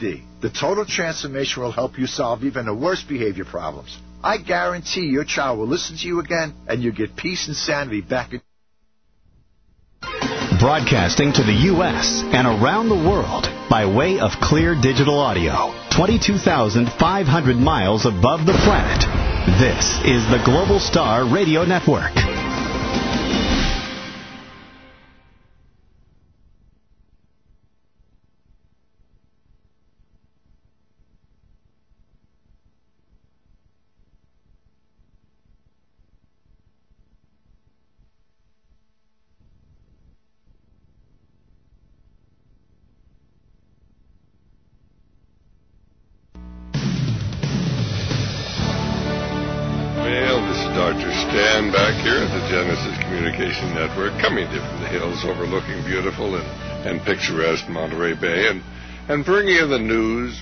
TTD. The total transformation will help you solve even the worst behavior problems. I guarantee your child will listen to you again, and you'll get peace and sanity back in. Broadcasting to the U.S. and around the world by way of clear digital audio, 22,500 miles above the planet. This is the Global Star Radio Network. Network, coming to you from the hills overlooking beautiful and picturesque Monterey Bay, and bringing you the news,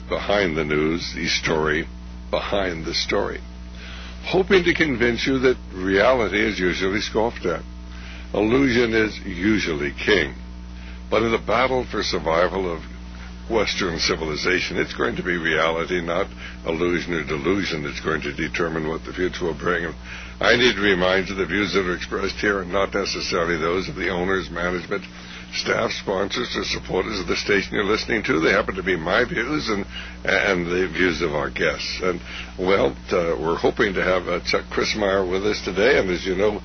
the story behind the story, hoping to convince you that reality is usually scoffed at. Illusion is usually king. But in the battle for survival of Western civilization, it's going to be reality, not illusion or delusion, that's going to determine what the future will bring. And I need to remind you the views that are expressed here are not necessarily those of the owners, management, staff, sponsors, or supporters of the station you're listening to. They happen to be my views and the views of our guests. And, well, we're hoping to have Chuck Crismier with us today. And as you know,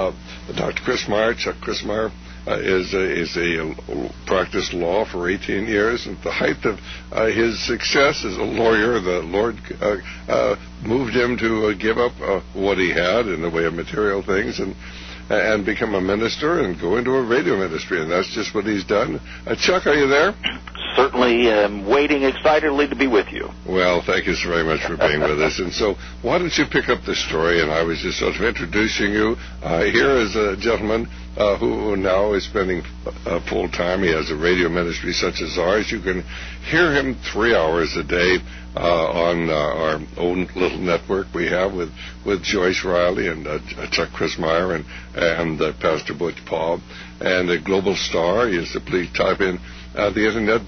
Dr. Crismier, Chuck Crismier, is a practiced law for 18 years. And at the height of his success as a lawyer, the Lord moved him to give up what he had in the way of material things and become a minister and go into a radio ministry. And that's just what he's done. Chuck, are you there? Certainly am waiting excitedly to be with you. Well, thank you so very much for being with us. And so why don't you pick up the story? And I was just sort of introducing you. Here is a gentleman who now is spending full time. He has a radio ministry such as ours. You can hear him 3 hours a day on our own little network we have with Joyce Riley and Chuck Crismier and Pastor Butch Paul. And a Global Star, you simply type in the internet,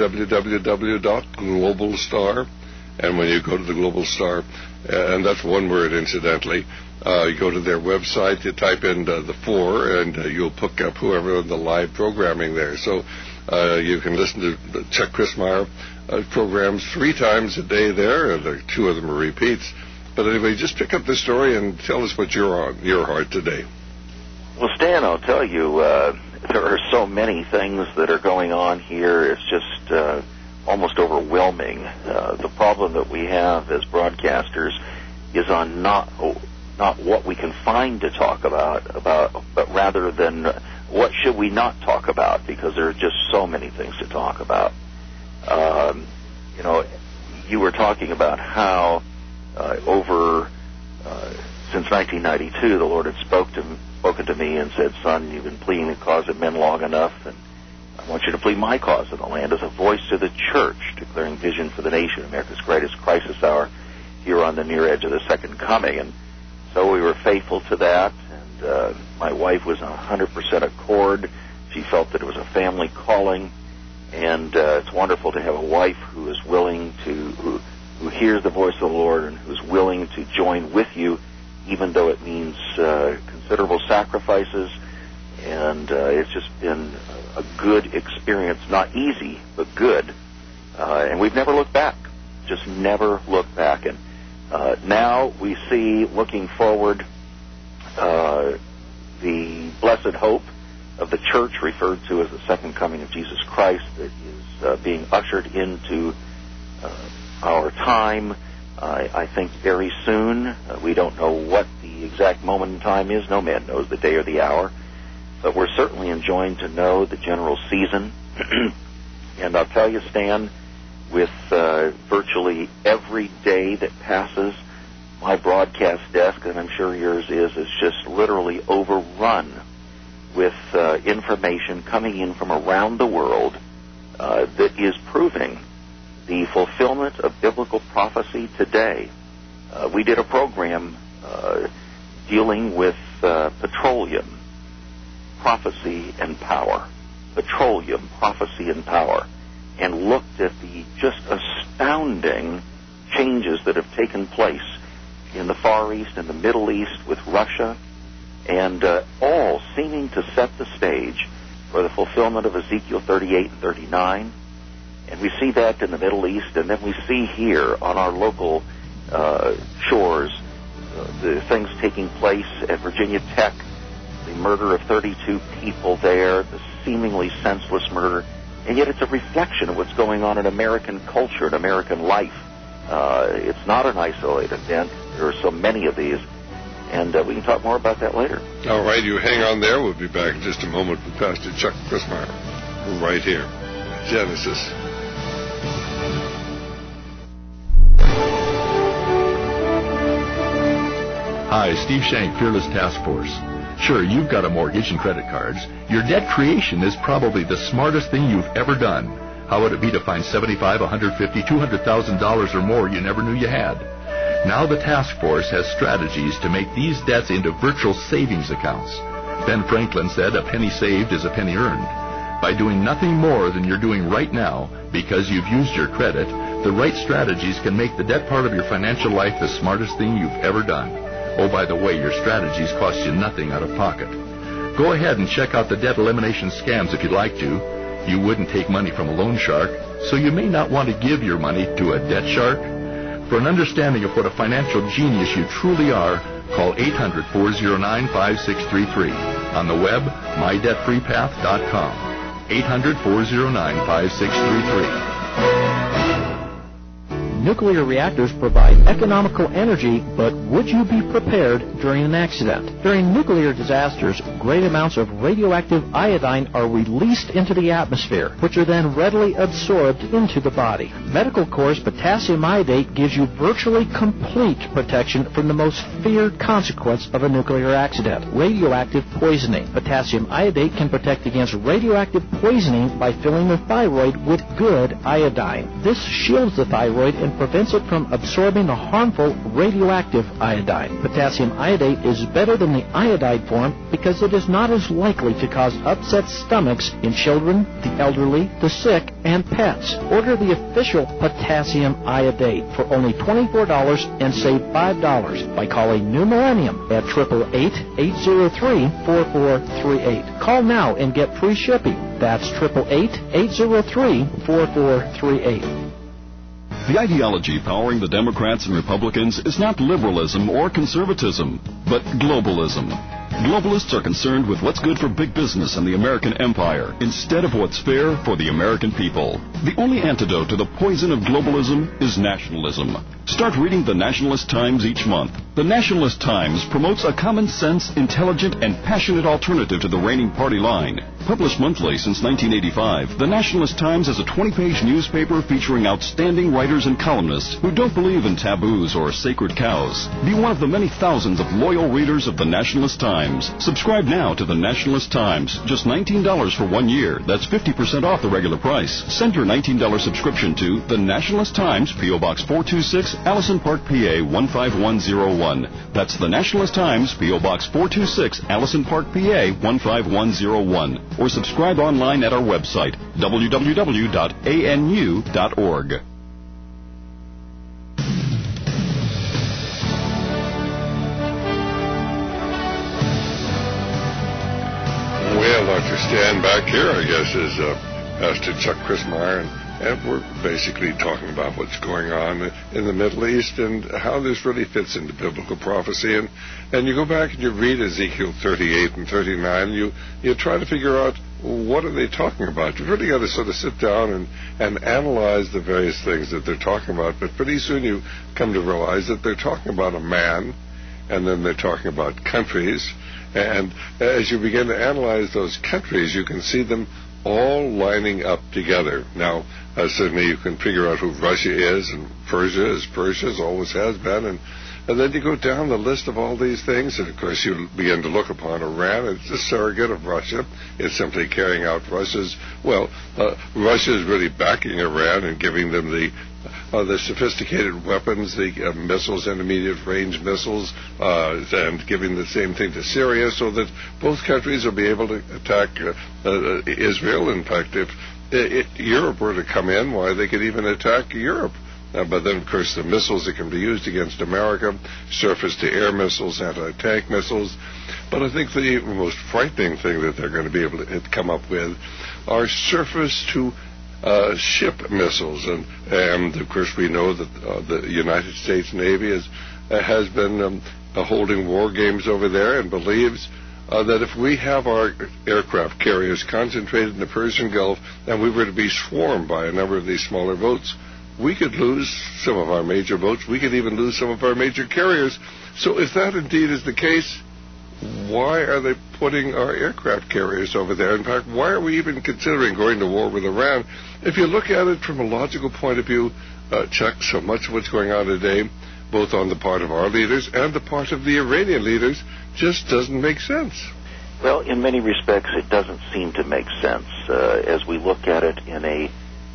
www.globalstar. And when you go to the Global Star, and that's one word incidentally, you go to their website, you type in the 4, and you'll pick up whoever in the live programming there. So you can listen to the Chuck Crismier programs 3 times a day there, and 2 of them are repeats. But anyway, just pick up the story and tell us what you're on your heart today. Well, Stan, I'll tell you, there are so many things that are going on here. It's just almost overwhelming. The problem that we have as broadcasters is on not what we can find to talk about, but rather than what should we not talk about, because there are just so many things to talk about. You were talking about how since 1992, the Lord had spoken to me and said, "Son, you've been pleading the cause of men long enough, and I want you to plead my cause in the land as a voice to the church, declaring vision for the nation, America's greatest crisis hour here on the near edge of the second coming." And so we were faithful to that, and my wife was 100% accord. She felt that it was a family calling, and it's wonderful to have a wife who is willing to, who hears the voice of the Lord and who's willing to join with you, even though it means considerable sacrifices. And it's just been a good experience, not easy, but good. And we've never looked back, just never looked back. And now we see, looking forward, the blessed hope of the church, referred to as the second coming of Jesus Christ, that is being ushered into our time. I think very soon. We don't know what the exact moment in time is. No man knows the day or the hour. But we're certainly enjoined to know the general season. And I'll tell you, Stan, with virtually every day that passes, my broadcast desk, and I'm sure yours is just literally overrun with information coming in from around the world that is proving the fulfillment of biblical prophecy today. We did a program dealing with petroleum, prophecy, and power. Petroleum, prophecy, and power. And looked at the just astounding changes that have taken place in the Far East and the Middle East with Russia, and all seeming to set the stage for the fulfillment of Ezekiel 38 and 39. And we see that in the Middle East, and then we see here on our local shores the things taking place at Virginia Tech, the murder of 32 people there, the seemingly senseless murder, and yet it's a reflection of what's going on in American culture and American life. It's not an isolated event. There are so many of these, and we can talk more about that later. All right, you hang on there. We'll be back in just a moment with Pastor Chuck Crismier right here. Genesis. Hi, Steve Shank, Fearless Task Force. Sure, you've got a mortgage and credit cards. Your debt creation is probably the smartest thing you've ever done. How would it be to find $75, $150, $200,000 or more you never knew you had? Now the task force has strategies to make these debts into virtual savings accounts. Ben Franklin said a penny saved is a penny earned. By doing nothing more than you're doing right now because you've used your credit, the right strategies can make the debt part of your financial life the smartest thing you've ever done. Oh, by the way, your strategies cost you nothing out of pocket. Go ahead and check out the debt elimination scams if you'd like to. You wouldn't take money from a loan shark, so you may not want to give your money to a debt shark. For an understanding of what a financial genius you truly are, call 800-409-5633. On the web, mydebtfreepath.com. 800-409-5633. Nuclear reactors provide economical energy, but would you be prepared during an accident? During nuclear disasters, great amounts of radioactive iodine are released into the atmosphere, which are then readily absorbed into the body. Medical Corps' potassium iodate gives you virtually complete protection from the most feared consequence of a nuclear accident, radioactive poisoning. Potassium iodate can protect against radioactive poisoning by filling the thyroid with good iodine. This shields the thyroid and prevents it from absorbing the harmful radioactive iodine. Potassium iodate is better than the iodide form because it is not as likely to cause upset stomachs in children, the elderly, the sick, and pets. Order the official potassium iodate for only $24 and save $5 by calling New Millennium at 888-803-4438. Call now and get free shipping. That's 888-803-4438. The ideology powering the Democrats and Republicans is not liberalism or conservatism, but globalism. Globalists are concerned with what's good for big business and the American empire, instead of what's fair for the American people. The only antidote to the poison of globalism is nationalism. Start reading the Nationalist Times each month. The Nationalist Times promotes a common sense, intelligent, and passionate alternative to the reigning party line. Published monthly since 1985, the Nationalist Times is a 20-page newspaper featuring outstanding writers and columnists who don't believe in taboos or sacred cows. Be one of the many thousands of loyal readers of the Nationalist Times. Subscribe now to the Nationalist Times. Just $19 for 1 year. That's 50% off the regular price. Send your $19 subscription to the Nationalist Times, P.O. Box 426, Allison Park, PA 15101. That's the Nationalist Times, P.O. Box 426, Allison Park, PA 15101. Or subscribe online at our website, www.anu.org. Well, Dr. Stan back here, I guess, is Pastor Chuck Crismier, and we're basically talking about what's going on in the Middle East and how this really fits into biblical prophecy. And you go back and you read Ezekiel 38 and 39, and you try to figure out what are they talking about. You've really got to sort of sit down and analyze the various things that they're talking about. But pretty soon you come to realize that they're talking about a man, and then they're talking about countries. And as you begin to analyze those countries, you can see them all lining up together. Now, certainly you can figure out who Russia is, and Persia always has been, and then you go down the list of all these things, and of course you begin to look upon Iran. It's a surrogate of Russia. It's simply carrying out Russia is really backing Iran and giving them the sophisticated weapons, the missiles, intermediate range missiles, and giving the same thing to Syria, so that both countries will be able to attack Israel. In fact, if Europe were to come in, why, they could even attack Europe But then, of course, the missiles that can be used against America, surface-to-air missiles, anti-tank missiles. But I think the most frightening thing that they're going to be able to come up with are surface-to-ship missiles. And, of course, we know that the United States Navy has been holding war games over there and believes that if we have our aircraft carriers concentrated in the Persian Gulf and we were to be swarmed by a number of these smaller boats, we could lose some of our major boats. We could even lose some of our major carriers. So if that indeed is the case, why are they putting our aircraft carriers over there? In fact, why are we even considering going to war with Iran? If you look at it from a logical point of view, Chuck, so much of what's going on today, both on the part of our leaders and the part of the Iranian leaders, just doesn't make sense. Well, in many respects, it doesn't seem to make sense as we look at it in a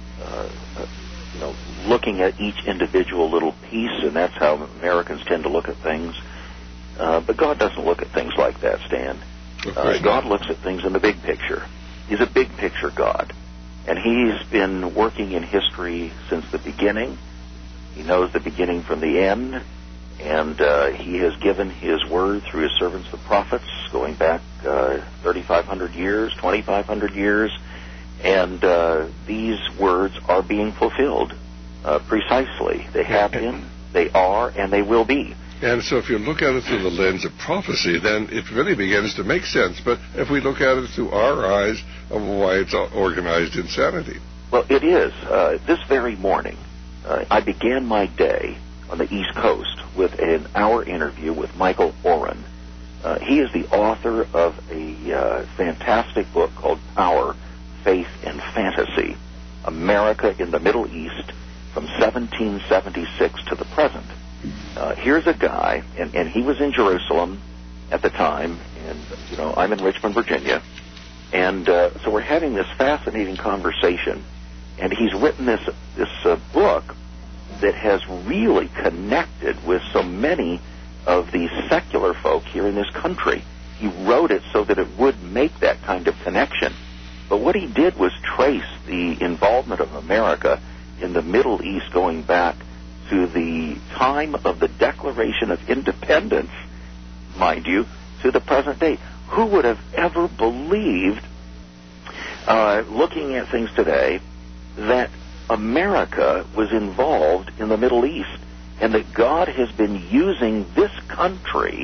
looking at each individual little piece, and that's how Americans tend to look at things. But God doesn't look at things like that, Stan. God looks at things in the big picture. He's a big picture God. And He's been working in history since the beginning. He knows the beginning from the end. And He has given His word through His servants, the prophets, going back 3,500 years, 2,500 years. And these words are being fulfilled precisely. They have been, they are, and they will be. And so if you look at it through the lens of prophecy, then it really begins to make sense. But if we look at it through our eyes, why it's organized insanity. Well, it is. This very morning, I began my day on the East Coast with an hour interview with Michael Oren. He is the author of a fantastic book called Power, Faith, and Fantasy, America in the Middle East from 1776 to the present. Here's a guy, and he was in Jerusalem at the time, and, I'm in Richmond, Virginia, and so we're having this fascinating conversation, and he's written this book that has really connected with so many of the secular folk here in this country. He wrote it so that it would make that kind of connection. But what he did was trace the involvement of America in the Middle East going back to the time of the Declaration of Independence, mind you, to the present day. Who would have ever believed, looking at things today, that America was involved in the Middle East and that God has been using this country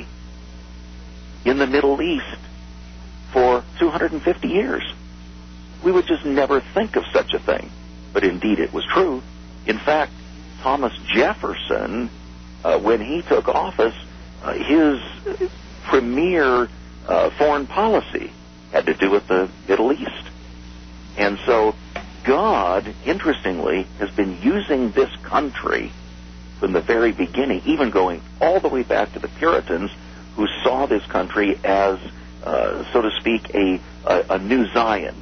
in the Middle East for 250 years? We would just never think of such a thing. But indeed it was true. In fact, Thomas Jefferson, when he took office, his premier foreign policy had to do with the Middle East. And so God, interestingly, has been using this country from the very beginning, even going all the way back to the Puritans, who saw this country as, so to speak, a new Zion.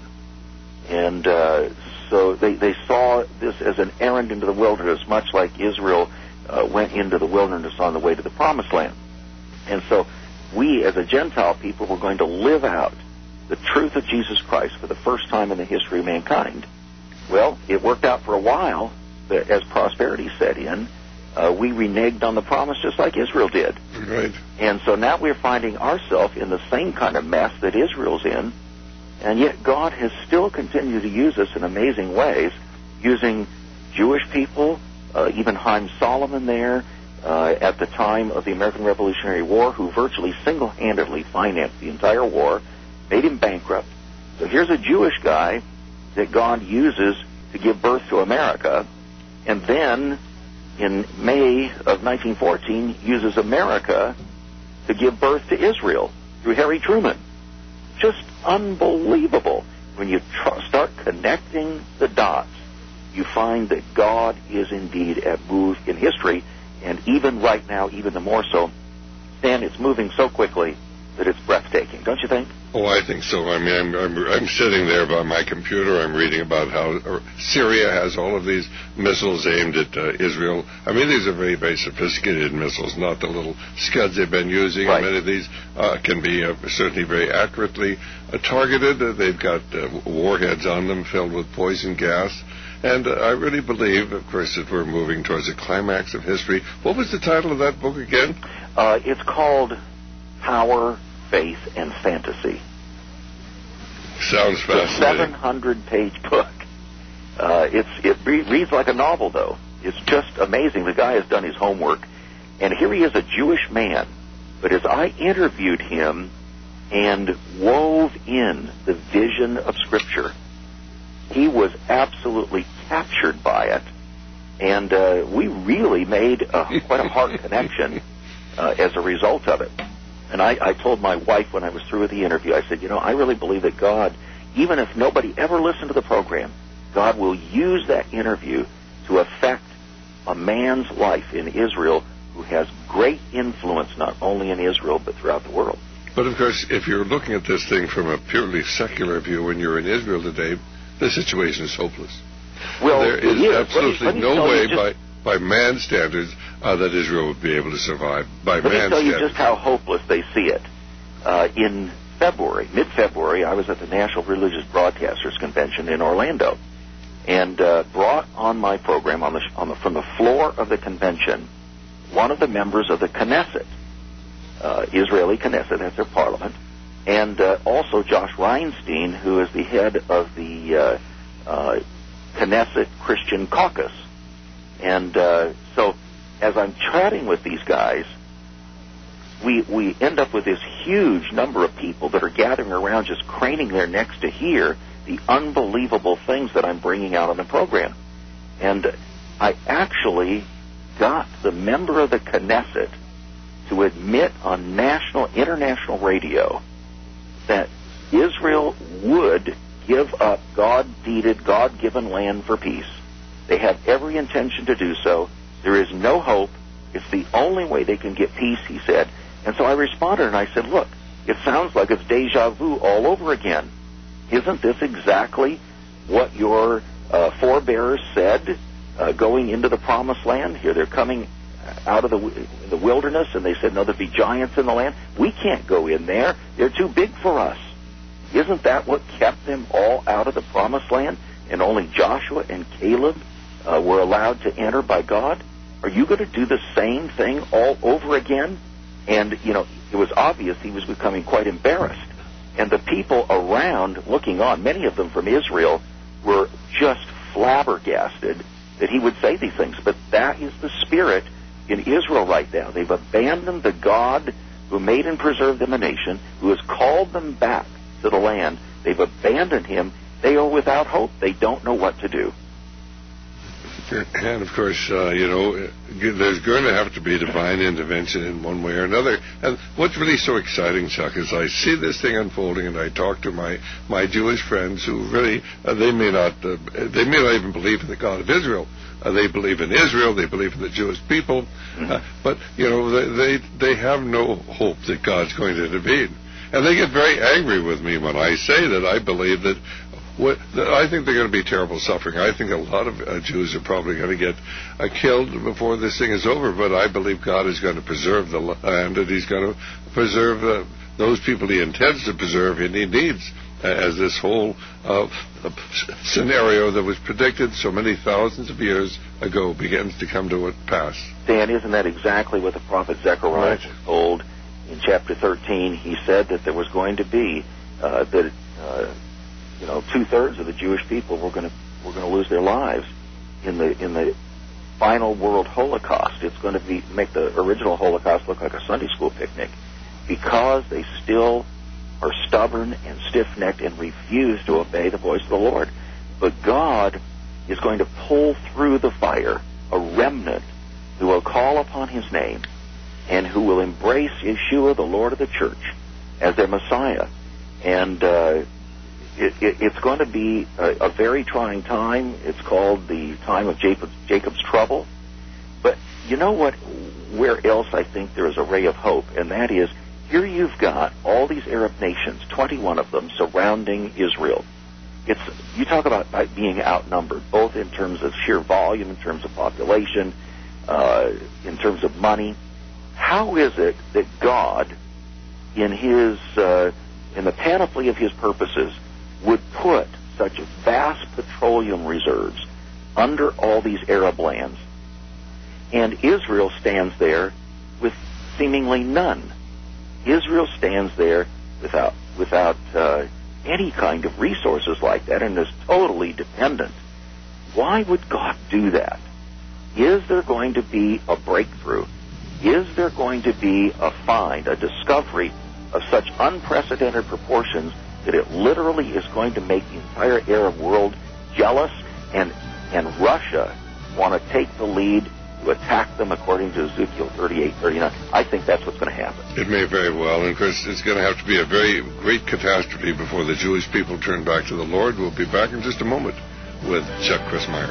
And so they saw this as an errand into the wilderness, much like Israel went into the wilderness on the way to the Promised Land. And so we, as a Gentile people, were going to live out the truth of Jesus Christ for the first time in the history of mankind. Well, it worked out for a while, but as prosperity set in, we reneged on the promise just like Israel did. Right. And so now we're finding ourselves in the same kind of mess that Israel's in. And yet God has still continued to use us in amazing ways, using Jewish people, even Haim Solomon there at the time of the American Revolutionary War, who virtually single-handedly financed the entire war, made him bankrupt. So here's a Jewish guy that God uses to give birth to America, and then in May of 1914 uses America to give birth to Israel through Harry Truman. Just unbelievable. When you start connecting the dots, you find that God is indeed at move in history, and even right now, even the more so. Stan, it's moving so quickly that it's breathtaking, don't you think? Oh, I think so. I mean, I'm sitting there by my computer. I'm reading about how Syria has all of these missiles aimed at Israel. I mean, these are very, very sophisticated missiles, not the little scuds they've been using. Right. Many of these can be certainly very accurately targeted. They've got warheads on them filled with poison gas. And I really believe, of course, that we're moving towards a climax of history. What was the title of that book again? It's called Power, Faith, and Fantasy. Sounds fascinating. It's a 700-page book. It reads like a novel, though. It's just amazing. The guy has done his homework. And here he is, a Jewish man. But as I interviewed him and wove in the vision of Scripture, he was absolutely captured by it. And we really made quite a heart connection as a result of it. And I told my wife when I was through with the interview, I said, I really believe that God, even if nobody ever listened to the program, God will use that interview to affect a man's life in Israel who has great influence not only in Israel but throughout the world. But, of course, if you're looking at this thing from a purely secular view when you're in Israel today, the situation is hopeless. Well, there is absolutely no way by man's standards that Israel would be able to survive. Let me tell you just how hopeless they see it. In February, mid-February, I was at the National Religious Broadcasters Convention in Orlando, and brought on my program from the floor of the convention one of the members of the Knesset, Israeli Knesset, that's their parliament, and also Josh Reinstein, who is the head of the Knesset Christian Caucus. And so as I'm chatting with these guys, we end up with this huge number of people that are gathering around just craning their necks to hear the unbelievable things that I'm bringing out on the program. And I actually got the member of the Knesset to admit on international radio that Israel would give up God-deeded, God-given land for peace. They have every intention to do so. There is no hope. It's the only way they can get peace, he said. And so I responded and I said, look, it sounds like it's deja vu all over again. Isn't this exactly what your forebears said going into the promised land? Here they're coming out of the wilderness, and they said, no, there'll be giants in the land. We can't go in there. They're too big for us. Isn't that what kept them all out of the promised land? And only Joshua and Caleb were allowed to enter by God? Are you going to do the same thing all over again? And, it was obvious he was becoming quite embarrassed. And the people around looking on, many of them from Israel, were just flabbergasted that he would say these things. But that is the spirit in Israel right now. They've abandoned the God who made and preserved them a nation, who has called them back to the land. They've abandoned him. They are without hope. They don't know what to do. And, of course, there's going to have to be divine intervention in one way or another. And what's really so exciting, Chuck, is I see this thing unfolding, and I talk to my Jewish friends who really, they may not even believe in the God of Israel. They believe in Israel. They believe in the Jewish people. But, they have no hope that God's going to intervene. And they get very angry with me when I say that I believe that I think they're going to be terrible suffering. I think a lot of Jews are probably going to get killed before this thing is over, but I believe God is going to preserve the land, and he's going to preserve those people he intends to preserve and he needs, as this whole scenario that was predicted so many thousands of years ago begins to come to pass. Dan, isn't that exactly what the prophet Zechariah was told in chapter 13? He said that there was going to be two-thirds of the Jewish people were going to lose their lives in the final world Holocaust. It's going to make the original Holocaust look like a Sunday school picnic, because they still are stubborn and stiff-necked and refuse to obey the voice of the Lord. But God is going to pull through the fire a remnant who will call upon his name and who will embrace Yeshua, the Lord of the church, as their Messiah. And it's going to be a very trying time. It's called the time of Jacob's trouble. But you know what? Where else I think there is a ray of hope, and that is, here you've got all these Arab nations, 21 of them, surrounding Israel. You talk about being outnumbered, both in terms of sheer volume, in terms of population, in terms of money. How is it that God, in the panoply of his purposes, would put such vast petroleum reserves, under all these Arab lands. And Israel stands there with seemingly none. Israel stands there without any kind of resources like that and is totally dependent. Why would God do that? Is there going to be a breakthrough? Is there going to be a find, a discovery of such unprecedented proportions that it literally is going to make the entire Arab world jealous and Russia want to take the lead to attack them according to Ezekiel 38:39? I think that's what's going to happen. It may very well, and of course it's going to have to be a very great catastrophe before the Jewish people turn back to the Lord. We'll be back in just a moment with Chuck Crismier.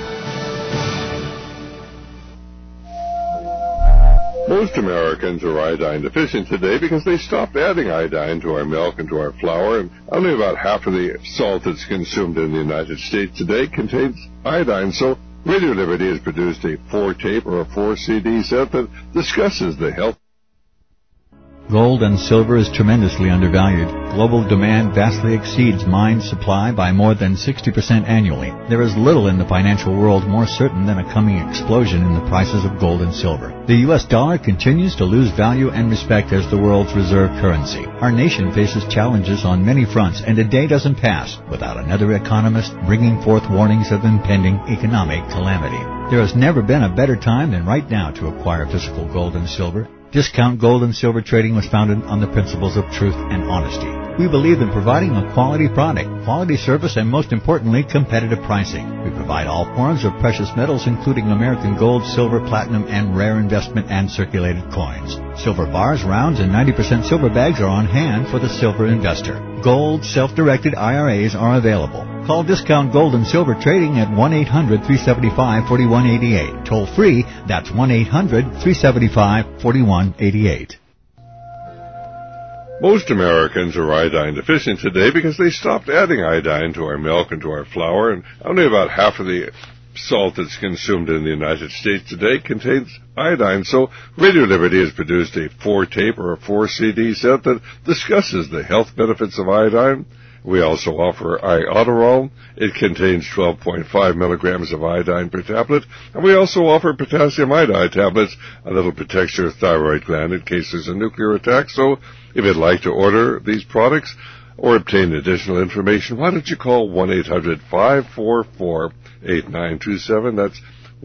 Most Americans are iodine deficient today because they stopped adding iodine to our milk and to our flour, and only about half of the salt that's consumed in the United States today contains iodine. So Radio Liberty has produced a 4-tape or a 4-CD set that discusses the health. Gold and silver is tremendously undervalued. Global demand vastly exceeds mine supply by more than 60% annually. There is little in the financial world more certain than a coming explosion in the prices of gold and silver. The U.S. dollar continues to lose value and respect as the world's reserve currency. Our nation faces challenges on many fronts, and a day doesn't pass without another economist bringing forth warnings of impending economic calamity. There has never been a better time than right now to acquire physical gold and silver. Discount Gold and Silver Trading was founded on the principles of truth and honesty. We believe in providing a quality product, quality service, and most importantly, competitive pricing. We provide all forms of precious metals, including American gold, silver, platinum, and rare investment and circulated coins. Silver bars, rounds, and 90% silver bags are on hand for the silver investor. Gold self-directed IRAs are available. Call Discount Gold and Silver Trading at 1-800-375-4188. Toll free, that's 1-800-375-4188. Most Americans are iodine deficient today because they stopped adding iodine to our milk and to our flour, and only about half of the salt that's consumed in the United States today contains iodine. So Radio Liberty has produced a 4-tape or a 4-CD set that discusses the health benefits of iodine. We also offer Iodoral. It contains 12.5 milligrams of iodine per tablet. And we also offer potassium iodide tablets. A little protects your thyroid gland in case there's a nuclear attack. So if you'd like to order these products or obtain additional information, why don't you call 1-800-544-8927. That's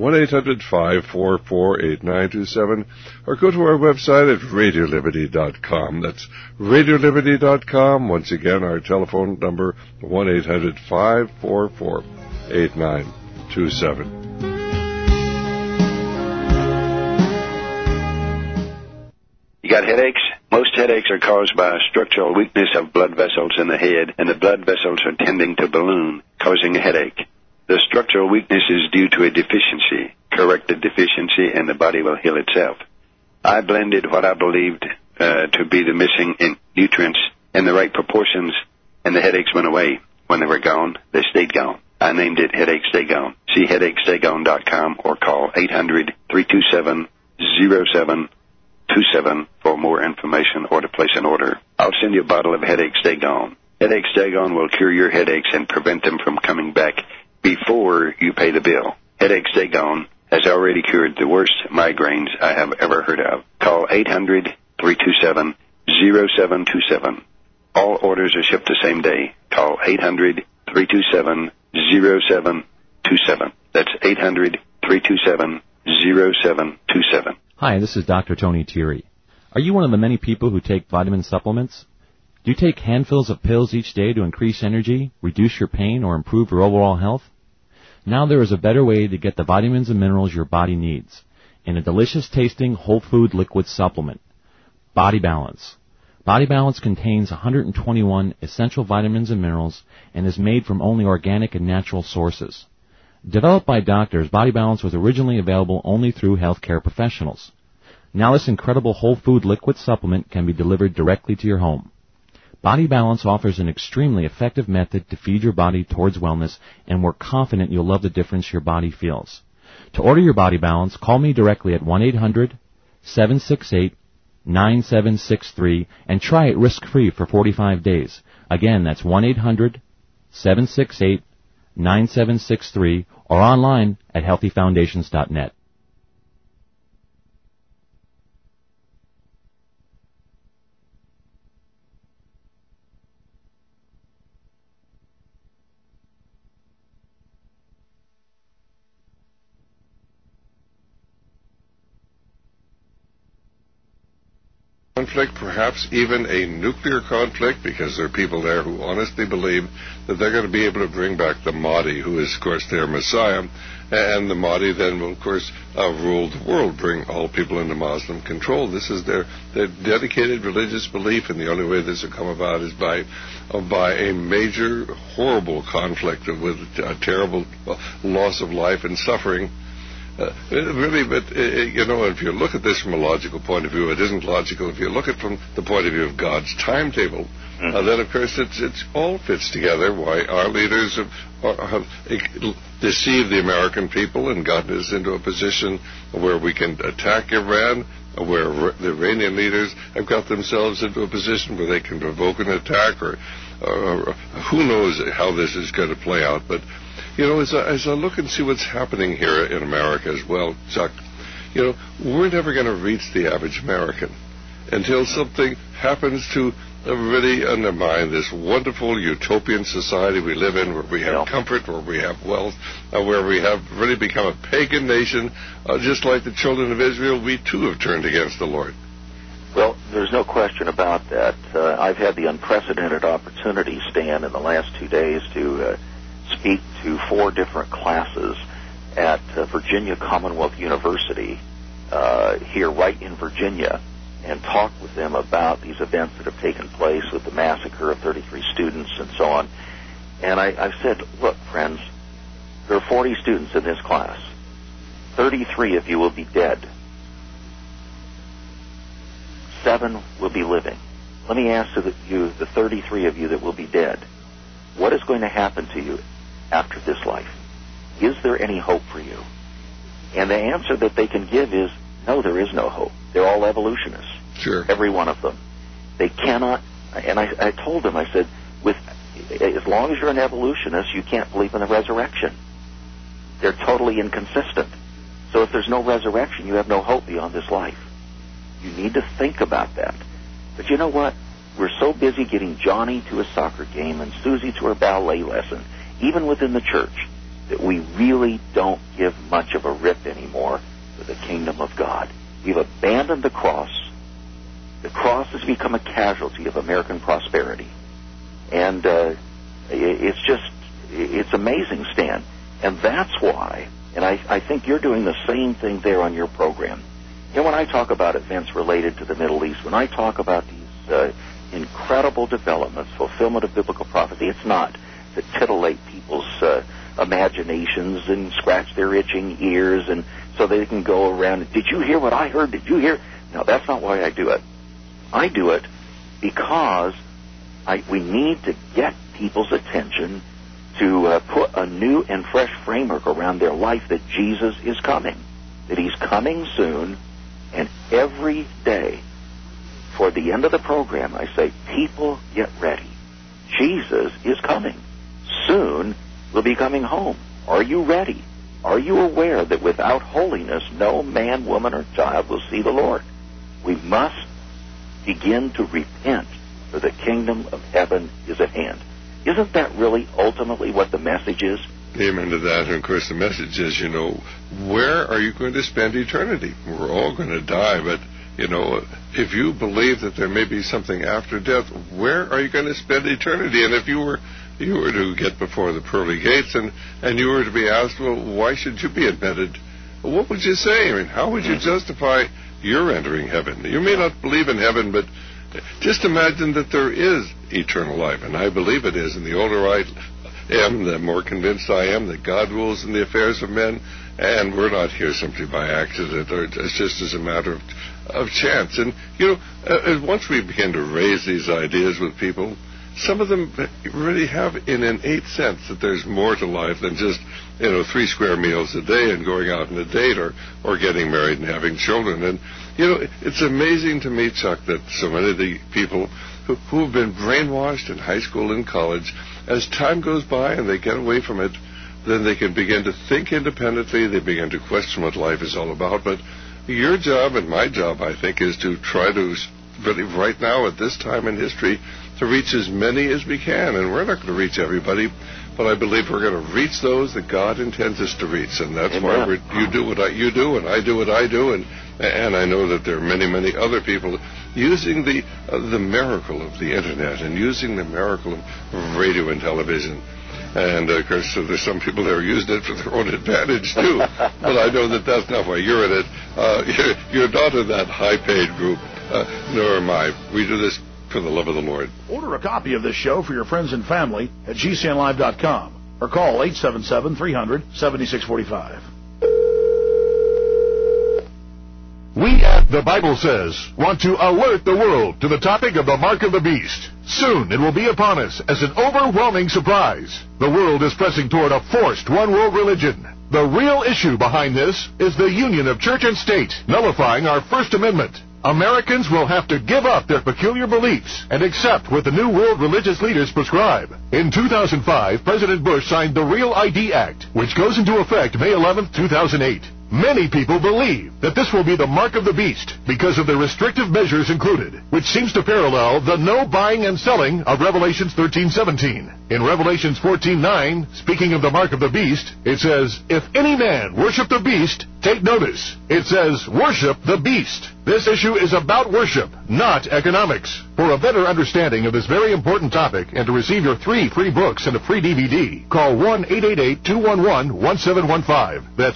1-800-544-8927, or go to our website at RadioLiberty.com. That's RadioLiberty.com. Once again, our telephone number, 1-800-544-8927. You got headaches? Most headaches are caused by a structural weakness of blood vessels in the head, and the blood vessels are tending to balloon, causing a headache. The structural weakness is due to a deficiency. Correct the deficiency and the body will heal itself. I blended what I believed to be the missing nutrients in the right proportions, and the headaches went away. When they were gone, they stayed gone. I named it Headache Stay Gone. See HeadacheStayGone.com or call 800-327-0727 for more information or to place an order. I'll send you a bottle of Headache Stay Gone. Headache Stay Gone will cure your headaches and prevent them from coming back before you pay the bill. Headache Stay Gone has already cured the worst migraines I have ever heard of. Call 800-327-0727. All orders are shipped the same day. Call 800-327-0727. That's 800-327-0727. Hi, this is Dr. Tony Thierry. Are you one of the many people who take vitamin supplements? Do you take handfuls of pills each day to increase energy, reduce your pain, or improve your overall health? Now there is a better way to get the vitamins and minerals your body needs in a delicious-tasting whole food liquid supplement, Body Balance. Body Balance contains 121 essential vitamins and minerals and is made from only organic and natural sources. Developed by doctors, Body Balance was originally available only through healthcare professionals. Now this incredible whole food liquid supplement can be delivered directly to your home. Body Balance offers an extremely effective method to feed your body towards wellness, and we're confident you'll love the difference your body feels. To order your Body Balance, call me directly at 1-800-768-9763 and try it risk-free for 45 days. Again, that's 1-800-768-9763. 888-978-9763 or online at healthyfoundations.net. Conflict, perhaps even a nuclear conflict, because there are people there who honestly believe that they're going to be able to bring back the Mahdi, who is, of course, their Messiah, and the Mahdi then will, of course, rule the world, bring all people into Muslim control. This is their dedicated religious belief, and the only way this will come about is by a major, horrible conflict with a terrible loss of life and suffering. Really, but, if you look at this from a logical point of view, it isn't logical. If you look at it from the point of view of God's timetable, then, of course, it all fits together why our leaders have deceived the American people and gotten us into a position where we can attack Iran, where the Iranian leaders have got themselves into a position where they can provoke an attack, or who knows how this is going to play out. But as I look and see what's happening here in America as well, Chuck, we're never going to reach the average American until something happens to really undermine this wonderful utopian society we live in, where we have comfort, where we have wealth, where we have really become a pagan nation. Just like the children of Israel, we too have turned against the Lord. Well, there's no question about that. I've had the unprecedented opportunity, Stan, in the last 2 days to speak to 4 different classes at Virginia Commonwealth University here right in Virginia, and talk with them about these events that have taken place with the massacre of 33 students and so on. And I've said, look, friends, there are 40 students in this class. 33 of you will be dead. 7 will be living. Let me ask you, the 33 of you that will be dead, what is going to happen to you after this life? Is there any hope for you? And the answer that they can give is, no, there is no hope. They're all evolutionists. Sure. Every one of them. They cannot, and I told them, I said, as long as you're an evolutionist, you can't believe in the resurrection. They're totally inconsistent. So if there's no resurrection, you have no hope beyond this life. You need to think about that. But you know what? We're so busy getting Johnny to a soccer game and Susie to her ballet lesson, even within the church, that we really don't give much of a rip anymore for the kingdom of God. We've abandoned the cross. The cross has become a casualty of American prosperity. And it's amazing, Stan. And that's why, and I think you're doing the same thing there on your program. When I talk about events related to the Middle East, when I talk about these incredible developments, fulfillment of biblical prophecy, it's not to titillate people's imaginations and scratch their itching ears and so they can go around, did you hear what I heard? Did you hear? No, that's not why I do it. I do it because we need to get people's attention to put a new and fresh framework around their life that Jesus is coming, that he's coming soon, and every day for the end of the program I say, people get ready. Jesus is coming. Soon we'll be coming home. Are you ready? Are you aware that without holiness no man, woman, or child will see the Lord? We must begin to repent, for the kingdom of heaven is at hand. Isn't that really ultimately what the message is? Amen to that. And of course the message is, where are you going to spend eternity? We're all going to die, but if you believe that there may be something after death, where are you going to spend eternity? And if you were to get before the pearly gates and you were to be asked, well, why should you be admitted? What would you say? I mean, how would you justify your entering heaven? You may not believe in heaven, but just imagine that there is eternal life, and I believe it is. And the older I am, the more convinced I am that God rules in the affairs of men, and we're not here simply by accident, or it's just as a matter of chance. And, once we begin to raise these ideas with people, some of them really have an innate sense that there's more to life than just, 3 square meals a day and going out on a date or getting married and having children. And, it's amazing to me, Chuck, that so many of the people who have been brainwashed in high school and college as time goes by and they get away from it, then they can begin to think independently. They begin to question what life is all about. But your job and my job, I think, is to try to really right now at this time in history to reach as many as we can. And we're not going to reach everybody, but I believe we're going to reach those that God intends us to reach. And that's why you do what you do, and I do what I do. And I know that there are many, many other people using the miracle of the Internet and using the miracle of radio and television. And, of course, there's some people that are using it for their own advantage, too. But I know that that's not why you're in it. You're not in that high-paid group, nor am I. We do this for the love of the Lord. Order a copy of this show for your friends and family at GCNlive.com or call 877-300-7645. We at The Bible Says want to alert the world to the topic of the Mark of the Beast. Soon it will be upon us as an overwhelming surprise. The world is pressing toward a forced one-world religion. The real issue behind this is the union of church and state, nullifying our First Amendment. Americans will have to give up their peculiar beliefs and accept what the new world religious leaders prescribe. In 2005, President Bush signed the Real ID Act, which goes into effect May 11, 2008. Many people believe that this will be the mark of the beast because of the restrictive measures included, which seems to parallel the no buying and selling of Revelations 13:17. In Revelations 14:9, speaking of the mark of the beast, it says, "If any man worship the beast, take notice." It says, "Worship the beast." This issue is about worship, not economics. For a better understanding of this very important topic and to receive your 3 free books and a free DVD, call 1-888-211-1715. That's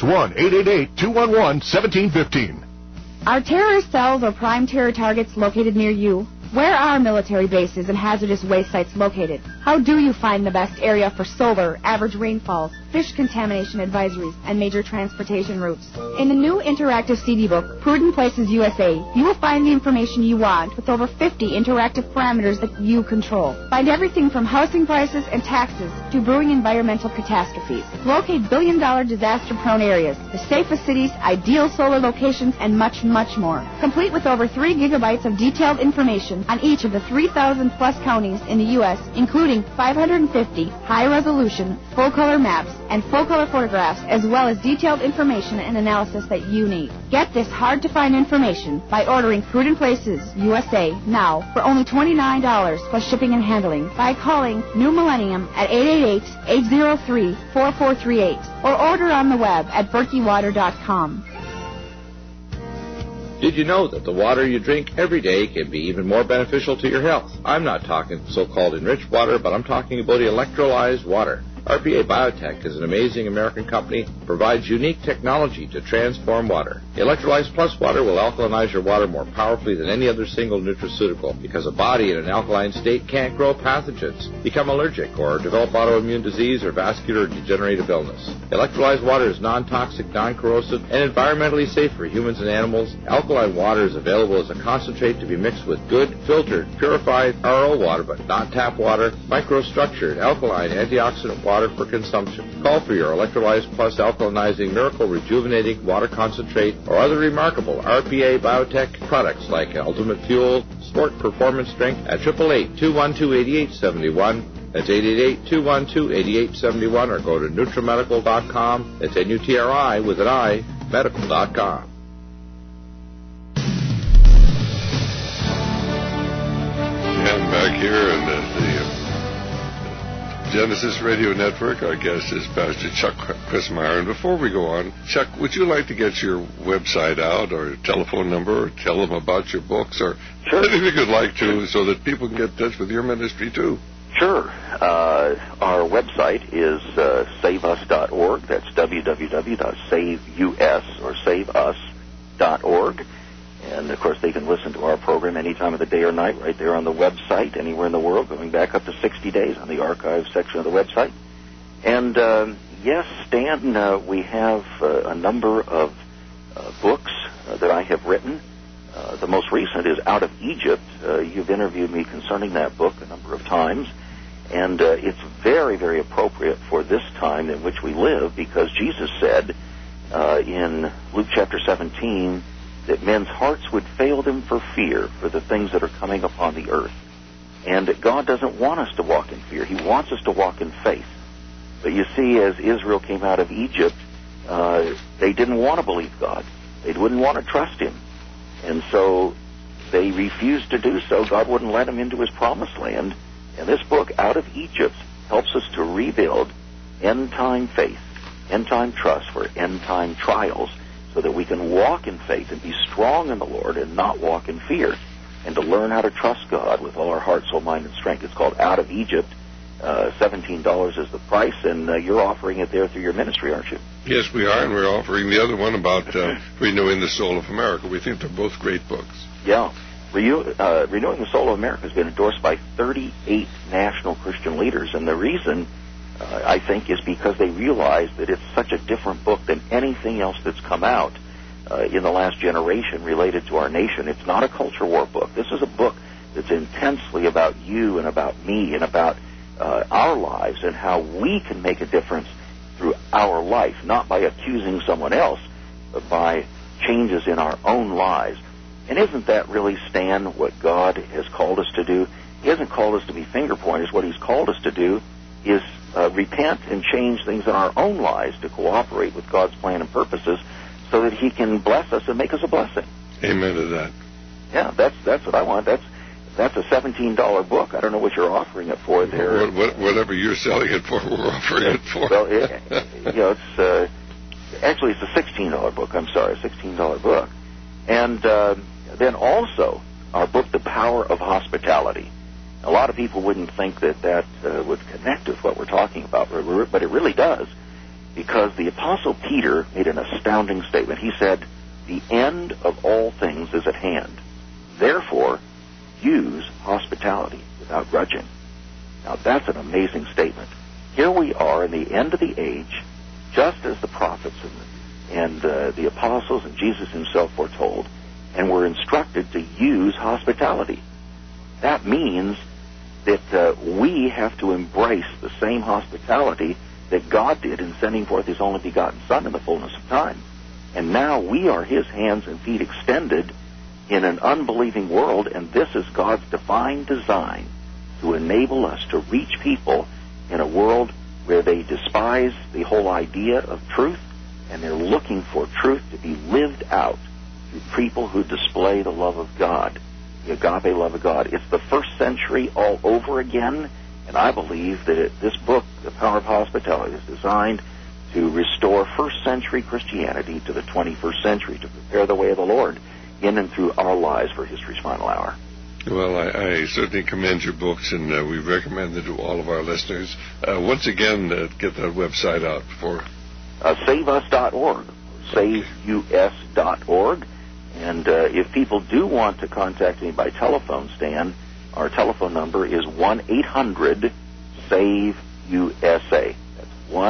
1-888-211-1715. Are terrorist cells or prime terror targets located near you? Where are military bases and hazardous waste sites located? How do you find the best area for solar, average rainfalls, fish contamination advisories, and major transportation routes? In the new interactive CD book, Prudent Places USA, you will find the information you want with over 50 interactive parameters that you control. Find everything from housing prices and taxes to brewing environmental catastrophes. Locate billion-dollar disaster-prone areas, the safest cities, ideal solar locations, and much, much more. Complete with over 3 gigabytes of detailed information on each of the 3,000-plus counties in the U.S., including 550 high-resolution, full-color maps and full-color photographs, as well as detailed information and analysis that you need. Get this hard-to-find information by ordering Prudent Places USA now for only $29 plus shipping and handling by calling New Millennium at 888-803-4438 or order on the web at berkeywater.com. Did you know that the water you drink every day can be even more beneficial to your health? I'm not talking so-called enriched water, but I'm talking about electrolyzed water. RPA Biotech is an amazing American company that provides unique technology to transform water. Electrolyzed Plus water will alkalinize your water more powerfully than any other single nutraceutical because a body in an alkaline state can't grow pathogens, become allergic, or develop autoimmune disease or vascular degenerative illness. Electrolyzed water is non-toxic, non-corrosive, and environmentally safe for humans and animals. Alkaline water is available as a concentrate to be mixed with good, filtered, purified RO water, but not tap water, microstructured, alkaline, antioxidant water for consumption. Call for your Electrolyzed Plus alkalinizing miracle rejuvenating water concentrate or other remarkable RPA Biotech products like Ultimate Fuel, Sport Performance Drink at 888-212-8871. That's 888-212-8871 or go to NutriMedical.com. That's N-U-T-R-I with an I, medical.com. I'm back here in the Genesis Radio Network. Our guest is Pastor Chuck Crismier. And before we go on, Chuck, would you like to get your website out or telephone number or tell them about your books or anything you'd like to so that people can get in touch with your ministry too? Sure. Our website is saveus.org. That's www.saveus or saveus.org. And, of course, they can listen to our program any time of the day or night right there on the website, anywhere in the world, going back up to 60 days on the archive section of the website. And, yes, Stan, we have a number of books that I have written. The most recent is Out of Egypt. You've interviewed me concerning that book a number of times. And it's very, very appropriate for this time in which we live because Jesus said in Luke chapter 17, that men's hearts would fail them for fear for the things that are coming upon the earth. And God doesn't want us to walk in fear. He wants us to walk in faith. But you see, as Israel came out of Egypt, they didn't want to believe God. They wouldn't want to trust Him. And so they refused to do so. God wouldn't let them into His promised land. And this book, Out of Egypt, helps us to rebuild end-time faith, end-time trust for end-time trials, so that we can walk in faith and be strong in the Lord and not walk in fear, and to learn how to trust God with all our heart, soul, mind, and strength. It's called Out of Egypt. $17 is the price, and you're offering it there through your ministry, aren't you? Yes, we are, and we're offering the other one about Renewing the Soul of America. We think they're both great books. Yeah. Renewing the Soul of America has been endorsed by 38 national Christian leaders, and the reason, I think, is because they realize that it's such a different book than anything else that's come out in the last generation related to our nation. It's not a culture war book. This is a book that's intensely about you and about me and about our lives and how we can make a difference through our life, not by accusing someone else, but by changes in our own lives. And isn't that really, Stan, what God has called us to do? He hasn't called us to be finger pointers. What He's called us to do is repent and change things in our own lives to cooperate with God's plan and purposes so that He can bless us and make us a blessing. Amen to that. Yeah, that's what I want. That's a $17 book. I don't know what you're offering it for there. Whatever you're selling it for, we're offering it for. Well, it's actually it's a $16 book. I'm sorry, a $16 book. And then also our book, The Power of Hospitality. A lot of people wouldn't think that would connect with what we're talking about, but it really does, because the Apostle Peter made an astounding statement. He said, "The end of all things is at hand. Therefore, use hospitality without grudging." Now, that's an amazing statement. Here we are in the end of the age, just as the prophets and the apostles and Jesus Himself foretold, and we're instructed to use hospitality. That means that we have to embrace the same hospitality that God did in sending forth His only begotten Son in the fullness of time. And now we are His hands and feet extended in an unbelieving world, and this is God's divine design to enable us to reach people in a world where they despise the whole idea of truth, and they're looking for truth to be lived out through people who display the love of God, the agape love of God. It's the first century all over again, and I believe that this book, The Power of Hospitality, is designed to restore first century Christianity to the 21st century, to prepare the way of the Lord in and through our lives for history's final hour. Well, I certainly commend your books, and we recommend them to all of our listeners. Once again, get that website out for saveus.org, saveus.org. And if people do want to contact me by telephone, Stan, our telephone number is 1-800-SAVE-USA. That's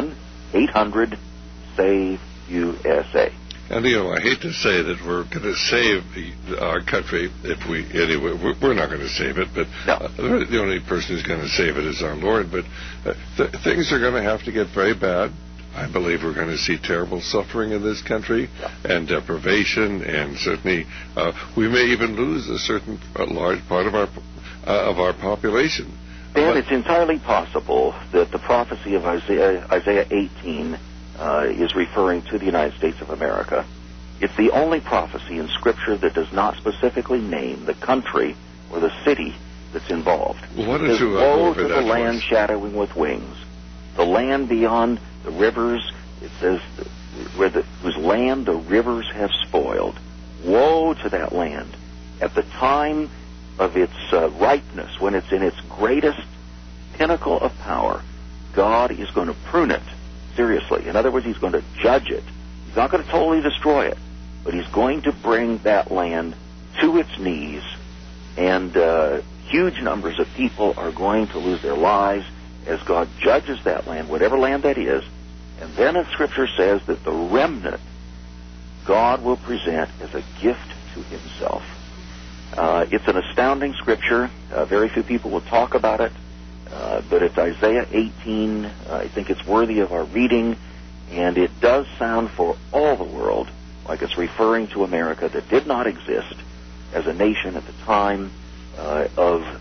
1-800-SAVE-USA. And, I hate to say that we're going to save our country anyway, we're not going to save it, but no. The only person who's going to save it is our Lord. But things are going to have to get very bad. I believe we're going to see terrible suffering in this country and deprivation, and certainly we may even lose a large part of our population. Dan, it's entirely possible that the prophecy of Isaiah 18 is referring to the United States of America. It's the only prophecy in Scripture that does not specifically name the country or the city that's involved. What is woe to the land shadowing with wings, the land beyond the rivers. It says whose land the rivers have spoiled. Woe to that land at the time of its ripeness, when it's in its greatest pinnacle of power. God is going to prune it. Seriously. In other words, He's going to judge it. He's not going to totally destroy it, but He's going to bring that land to its knees, and huge numbers of people are going to lose their lives as God judges that land, whatever land that is. And then the Scripture says that the remnant God will present as a gift to Himself. It's an astounding Scripture. Very few people will talk about it. But it's Isaiah 18. I think it's worthy of our reading, and it does sound for all the world like it's referring to America that did not exist as a nation at the time of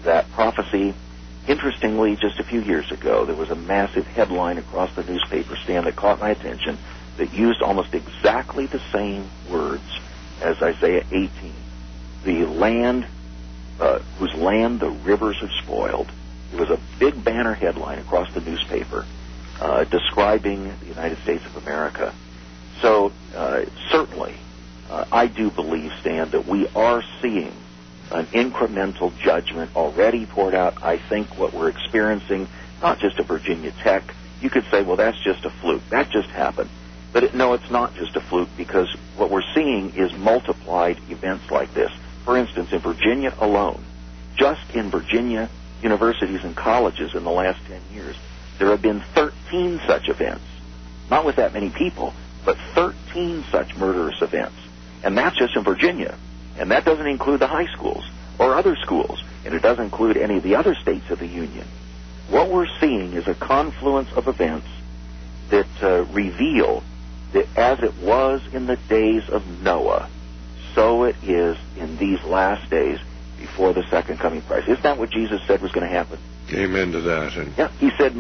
that prophecy. Interestingly, just a few years ago, there was a massive headline across the newspaper stand that caught my attention that used almost exactly the same words as Isaiah 18. The land, whose land the rivers have spoiled. It was a big banner headline across the newspaper describing the United States of America. So certainly, I do believe, Stan, that we are seeing an incremental judgment already poured out. I think what we're experiencing, not just at Virginia Tech, you could say, well, that's just a fluke. That just happened. But no, it's not just a fluke, because what we're seeing is multiplied events like this. For instance, in Virginia alone, just in Virginia universities and colleges in the last 10 years, there have been 13 such events. Not with that many people, but 13 such murderous events. And that's just in Virginia. And that doesn't include the high schools or other schools. And it doesn't include any of the other states of the Union. What we're seeing is a confluence of events that reveal that as it was in the days of Noah, so it is in these last days before the second coming of Christ. Isn't that what Jesus said was going to happen? Amen to that. And yeah, he said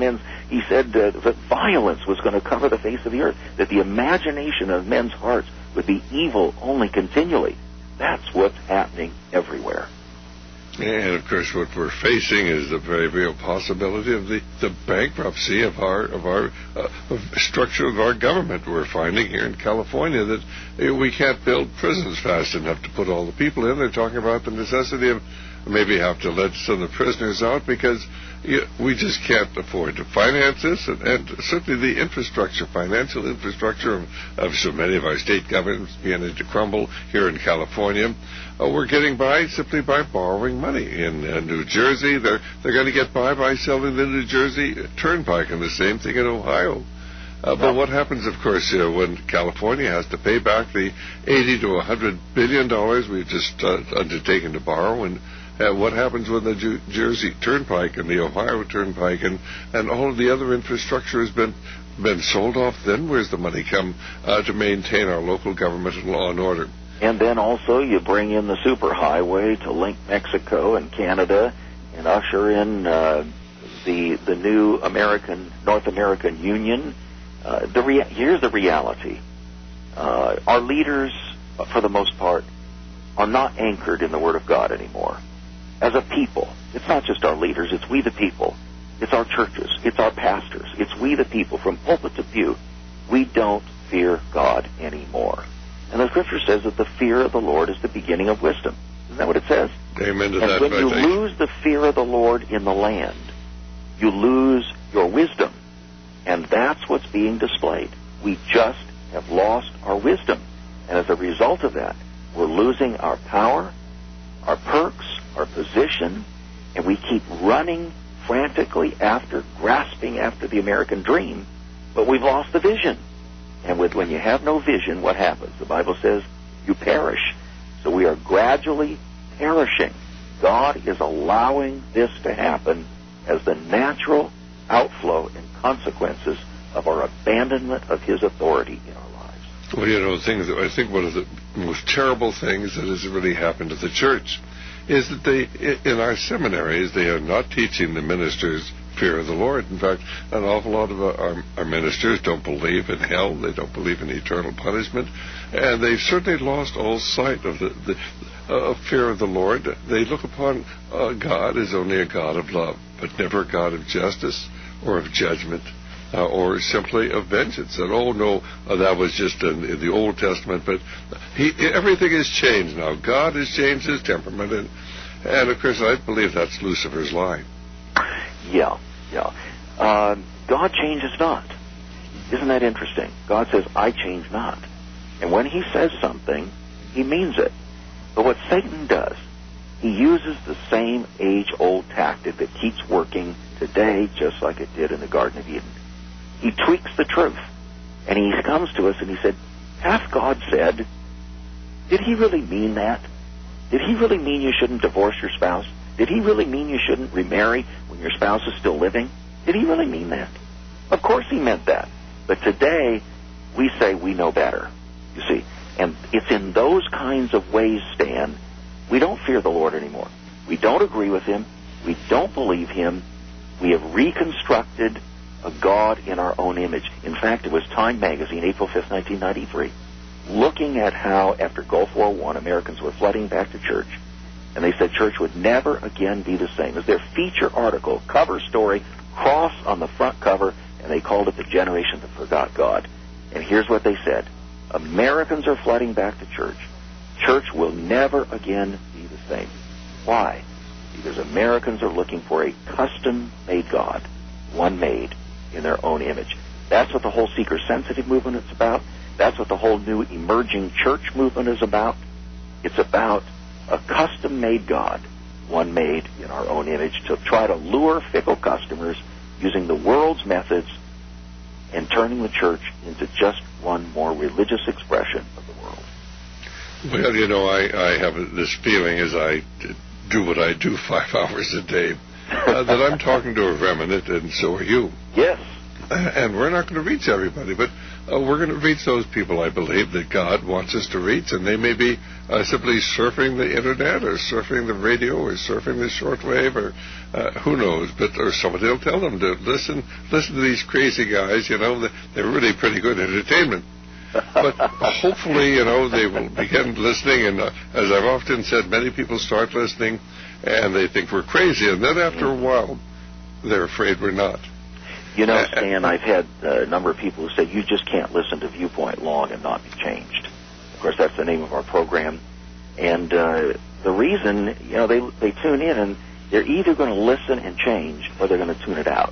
that violence was going to cover the face of the earth, that the imagination of men's hearts would be evil only continually. That's what's happening everywhere. And of course, what we're facing is the very real possibility of the bankruptcy of our structure of our government. We're finding here in California that we can't build prisons fast enough to put all the people in. They're talking about the necessity of maybe have to let some of the prisoners out because we just can't afford to finance this, and certainly the infrastructure, financial infrastructure of so many of our state governments beginning to crumble here in California. We're getting by simply by borrowing money. In New Jersey, they're going to get by selling the New Jersey Turnpike, and the same thing in Ohio. But what happens, of course, when California has to pay back the $80 to $100 billion we've just undertaken to borrow, and what happens when the Jersey Turnpike and the Ohio Turnpike and all of the other infrastructure has been sold off? Then where's the money come to maintain our local government and law and order? And then also you bring in the superhighway to link Mexico and Canada and usher in the new North American Union. Here's the reality. Our leaders, for the most part, are not anchored in the Word of God anymore. As a people, it's not just our leaders, it's we the people. It's our churches, it's our pastors, it's we the people, from pulpit to pew. We don't fear God anymore. And the Scripture says that the fear of the Lord is the beginning of wisdom. Isn't that what it says? Amen to that. And when you lose the fear of the Lord in the land, you lose your wisdom. And that's what's being displayed. We just have lost our wisdom. And as a result of that, we're losing our power, our perks, our position, and we keep running frantically grasping after the American dream, but we've lost the vision. And when you have no vision, what happens? The Bible says you perish. So we are gradually perishing. God is allowing this to happen as the natural outflow and consequences of our abandonment of His authority in our lives. Well, I think one of the most terrible things that has really happened to the church is that in our seminaries, they are not teaching the ministers fear of the Lord. In fact, an awful lot of our ministers don't believe in hell. They don't believe in eternal punishment. And they've certainly lost all sight of the fear of the Lord. They look upon God as only a God of love, but never a God of justice or of judgment. Or simply of vengeance. And that was just in the Old Testament, but everything has changed now. God has changed His temperament, and of course I believe that's Lucifer's lie. Yeah. God changes not. Isn't that interesting? God says, I change not. And when He says something, He means it. But what Satan does, he uses the same age-old tactic that keeps working today, just like it did in the Garden of Eden. He tweaks the truth. And He comes to us and He said, hath God said? Did He really mean that? Did He really mean you shouldn't divorce your spouse? Did He really mean you shouldn't remarry when your spouse is still living? Did He really mean that? Of course He meant that. But today, we say we know better, you see. And it's in those kinds of ways, Stan, we don't fear the Lord anymore. We don't agree with Him. We don't believe him. We have reconstructed a God in our own image. In fact, it was Time magazine, April 5th, 1993, looking at how, after Gulf War I, Americans were flooding back to church, and they said church would never again be the same. It was their feature article, cover story, cross on the front cover, and they called it The Generation That Forgot God. And here's what they said. Americans are flooding back to church. Church will never again be the same. Why? Because Americans are looking for a custom-made God, one made in their own image. That's what the whole seeker-sensitive movement is about. That's what the whole new emerging church movement is about. It's about a custom-made God, one made in our own image, to try to lure fickle customers using the world's methods and turning the church into just one more religious expression of the world. Well, you know, I have this feeling as I do what I do 5 hours a day that I'm talking to a remnant, and so are you. Yes. And we're not going to reach everybody, but we're going to reach those people, I believe, that God wants us to reach, and they may be simply surfing the internet or surfing the radio or surfing the shortwave or who knows, or somebody will tell them to listen to these crazy guys, you know, they're really pretty good entertainment. But hopefully, you know, they will begin listening, and as I've often said, many people start listening and they think we're crazy, and then after a while, they're afraid we're not. You know, Stan, I've had a number of people who say, you just can't listen to Viewpoint long and not be changed. Of course, that's the name of our program. And the reason, you know, they tune in, and they're either going to listen and change or they're going to tune it out.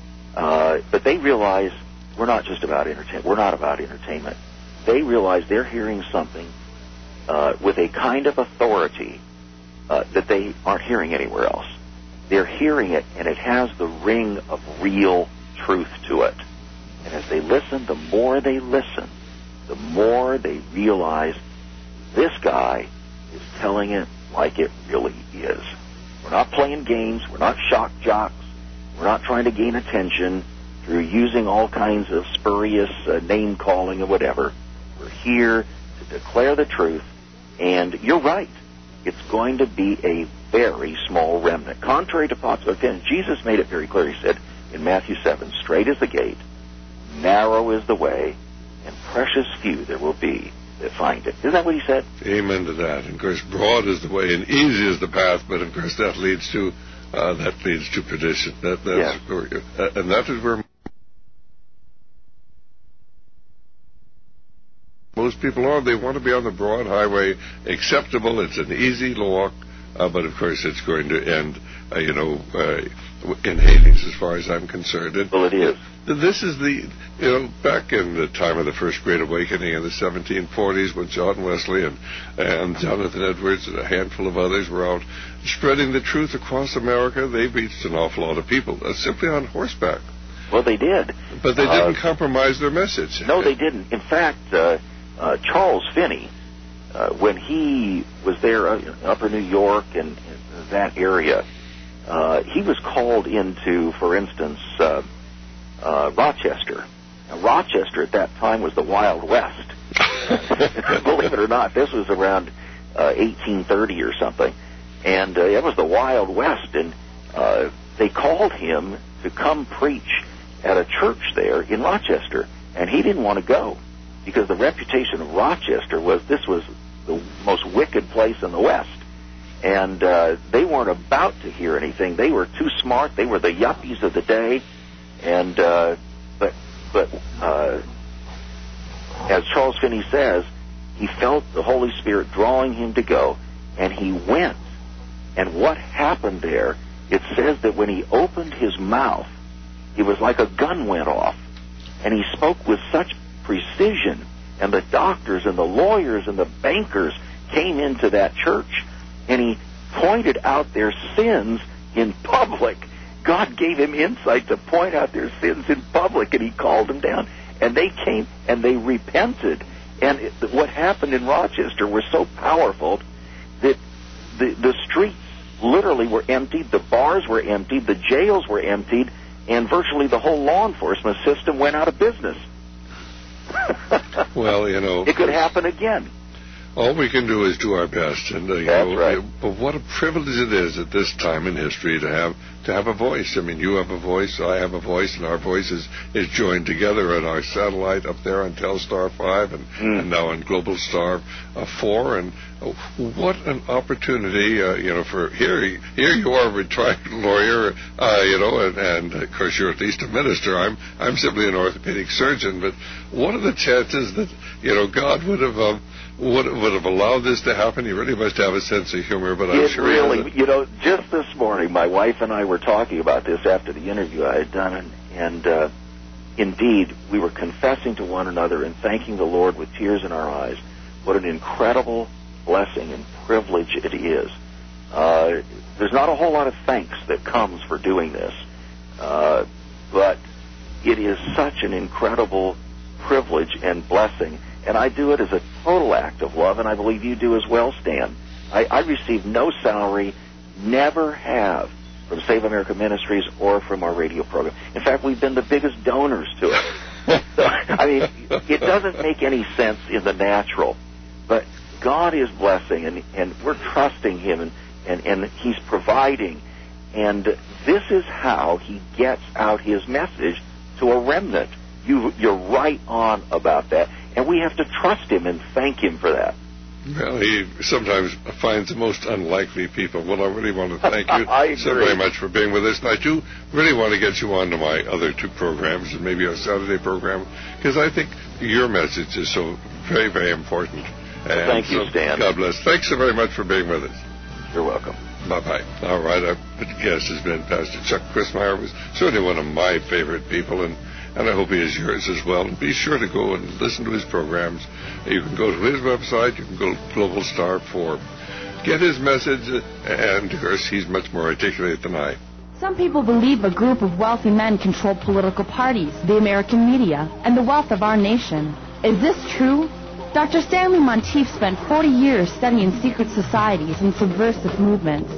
But they realize we're not just about entertainment. We're not about entertainment. They realize they're hearing something with a kind of authority that they aren't hearing anywhere else. They're hearing it, and it has the ring of real truth to it. And as they listen, the more they listen, the more they realize this guy is telling it like it really is. We're not playing games. We're not shock jocks. We're not trying to gain attention through using all kinds of spurious name-calling or whatever. We're here to declare the truth, and you're right. It's going to be a very small remnant. Contrary to popular opinion, Jesus made it very clear. He said in Matthew 7, straight is the gate, narrow is the way, and precious few there will be that find it. Isn't that what he said? Amen to that. And of course, broad is the way and easy is the path, but of course that leads to perdition. And that is where most people are. They want to be on the broad highway, acceptable. It's an easy walk, but of course it's going to end, in Hades, as far as I'm concerned. Well, it is. This is back in the time of the First Great Awakening in the 1740s, when John Wesley and Jonathan Edwards and a handful of others were out spreading the truth across America. They reached an awful lot of people, simply on horseback. Well, they did. But they didn't compromise their message. No, they didn't. In fact, Charles Finney, when he was there in Upper New York and that area, he was called into, for instance, Rochester. Now, Rochester at that time was the Wild West. Believe it or not, this was around 1830 or something. And it was the Wild West. And they called him to come preach at a church there in Rochester. And he didn't want to go, because the reputation of Rochester was this was the most wicked place in the West. And they weren't about to hear anything. They were too smart. They were the yuppies of the day. And but as Charles Finney says, he felt the Holy Spirit drawing him to go, and he went. And what happened there, it says that when he opened his mouth, it was like a gun went off. And he spoke with such precision, and the doctors and the lawyers and the bankers came into that church, and he pointed out their sins in public. God gave him insight to point out their sins in public, and he called them down. And they came and they repented. And what happened in Rochester was so powerful that the streets literally were emptied, the bars were emptied, the jails were emptied, and virtually the whole law enforcement system went out of business. Well, it could happen again. All we can do is do our best, and right. But what a privilege it is at this time in history to have a voice. I mean, you have a voice, I have a voice, and our voice is joined together on our satellite up there on Telstar 5 and now on Global Star 4. And what an opportunity, for here you are, a retired lawyer, and of course you're at least a minister. I'm simply an orthopedic surgeon, but what are the chances that God would have allowed this to happen? He really must have a sense of humor, but I'm sure really, just this morning, my wife and I were talking about this after the interview I had done, and indeed, we were confessing to one another and thanking the Lord with tears in our eyes. What an incredible blessing and privilege it is. There's not a whole lot of thanks that comes for doing this, but it is such an incredible privilege and blessing. And I do it as a total act of love, and I believe you do as well, Stan. I receive no salary, never have, from Save America Ministries or from our radio program. In fact, we've been the biggest donors to it. So, I mean, it doesn't make any sense in the natural, but God is blessing, and we're trusting Him, and He's providing. And this is how He gets out His message to a remnant. You're right on about that. And we have to trust Him and thank Him for that. Well, He sometimes finds the most unlikely people. Well, I really want to thank you so very much for being with us. And I do really want to get you on to my other two programs and maybe our Saturday program, because I think your message is so very, very important. Well, thank you, Stan. God bless. Thanks so very much for being with us. You're welcome. Bye-bye. All right, our guest has been Pastor Chuck Crismier, who was certainly one of my favorite people, and I hope he is yours as well. And be sure to go and listen to his programs. You can go to his website. You can go to Global Star 4. Get his message, and of course, he's much more articulate than I. Some people believe a group of wealthy men control political parties, the American media, and the wealth of our nation. Is this true? Dr. Stanley Monteith spent 40 years studying secret societies and subversive movements.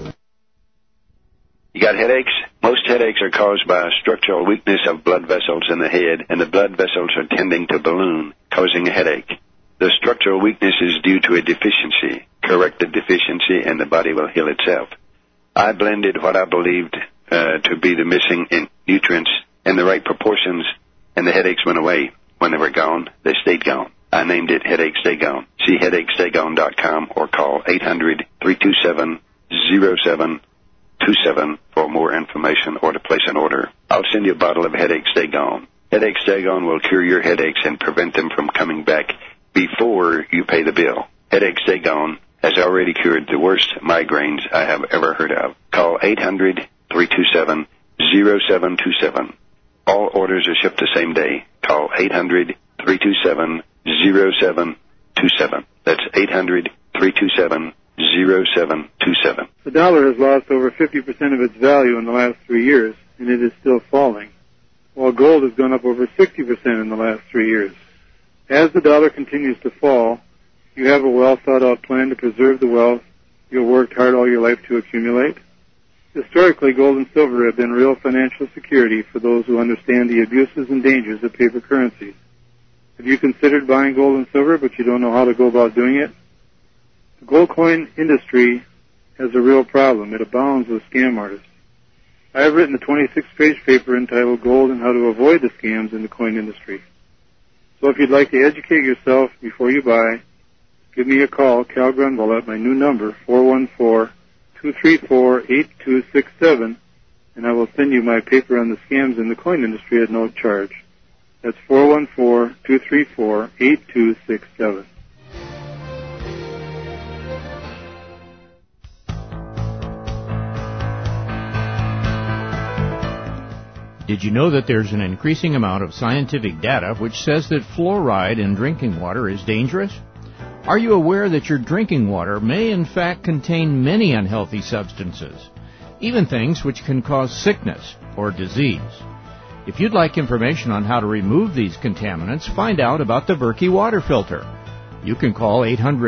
You got headaches? Most headaches are caused by a structural weakness of blood vessels in the head, and the blood vessels are tending to balloon, causing a headache. The structural weakness is due to a deficiency. Correct the deficiency, and the body will heal itself. I blended what I believed to be the missing nutrients in the right proportions, and the headaches went away. When they were gone, they stayed gone. I named it Headache Stay Gone. See HeadacheStayGone.com or call 800-327-0727 for more information or to place an order. I'll send you a bottle of Headache Stay Gone. Headache Stay Gone will cure your headaches and prevent them from coming back before you pay the bill. Headache Stay Gone has already cured the worst migraines I have ever heard of. Call 800-327-0727. All orders are shipped the same day. Call 800-327-0727. That's 800-327-0727. The dollar has lost over 50% of its value in the last 3 years, and it is still falling, while gold has gone up over 60% in the last 3 years. As the dollar continues to fall, you have a well-thought-out plan to preserve the wealth you've worked hard all your life to accumulate. Historically, gold and silver have been real financial security for those who understand the abuses and dangers of paper currencies. Have you considered buying gold and silver, but you don't know how to go about doing it? The gold coin industry has a real problem. It abounds with scam artists. I have written a 26-page paper entitled Gold and How to Avoid the Scams in the Coin Industry. So if you'd like to educate yourself before you buy, give me a call, Cal Grunwald, at my new number, 414-234-8267, and I will send you my paper on the scams in the coin industry at no charge. That's 414-234-8267. Did you know that there's an increasing amount of scientific data which says that fluoride in drinking water is dangerous? Are you aware that your drinking water may in fact contain many unhealthy substances, even things which can cause sickness or disease? If you'd like information on how to remove these contaminants, find out about the Berkey water filter. You can call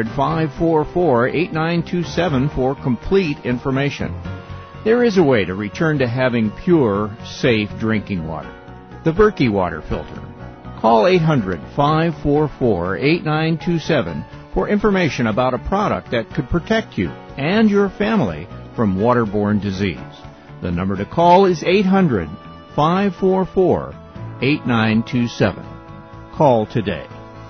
800-544-8927 for complete information. There is a way to return to having pure, safe drinking water. The Berkey water filter. Call 800-544-8927 for information about a product that could protect you and your family from waterborne disease. The number to call is 800-544-8927. Call today.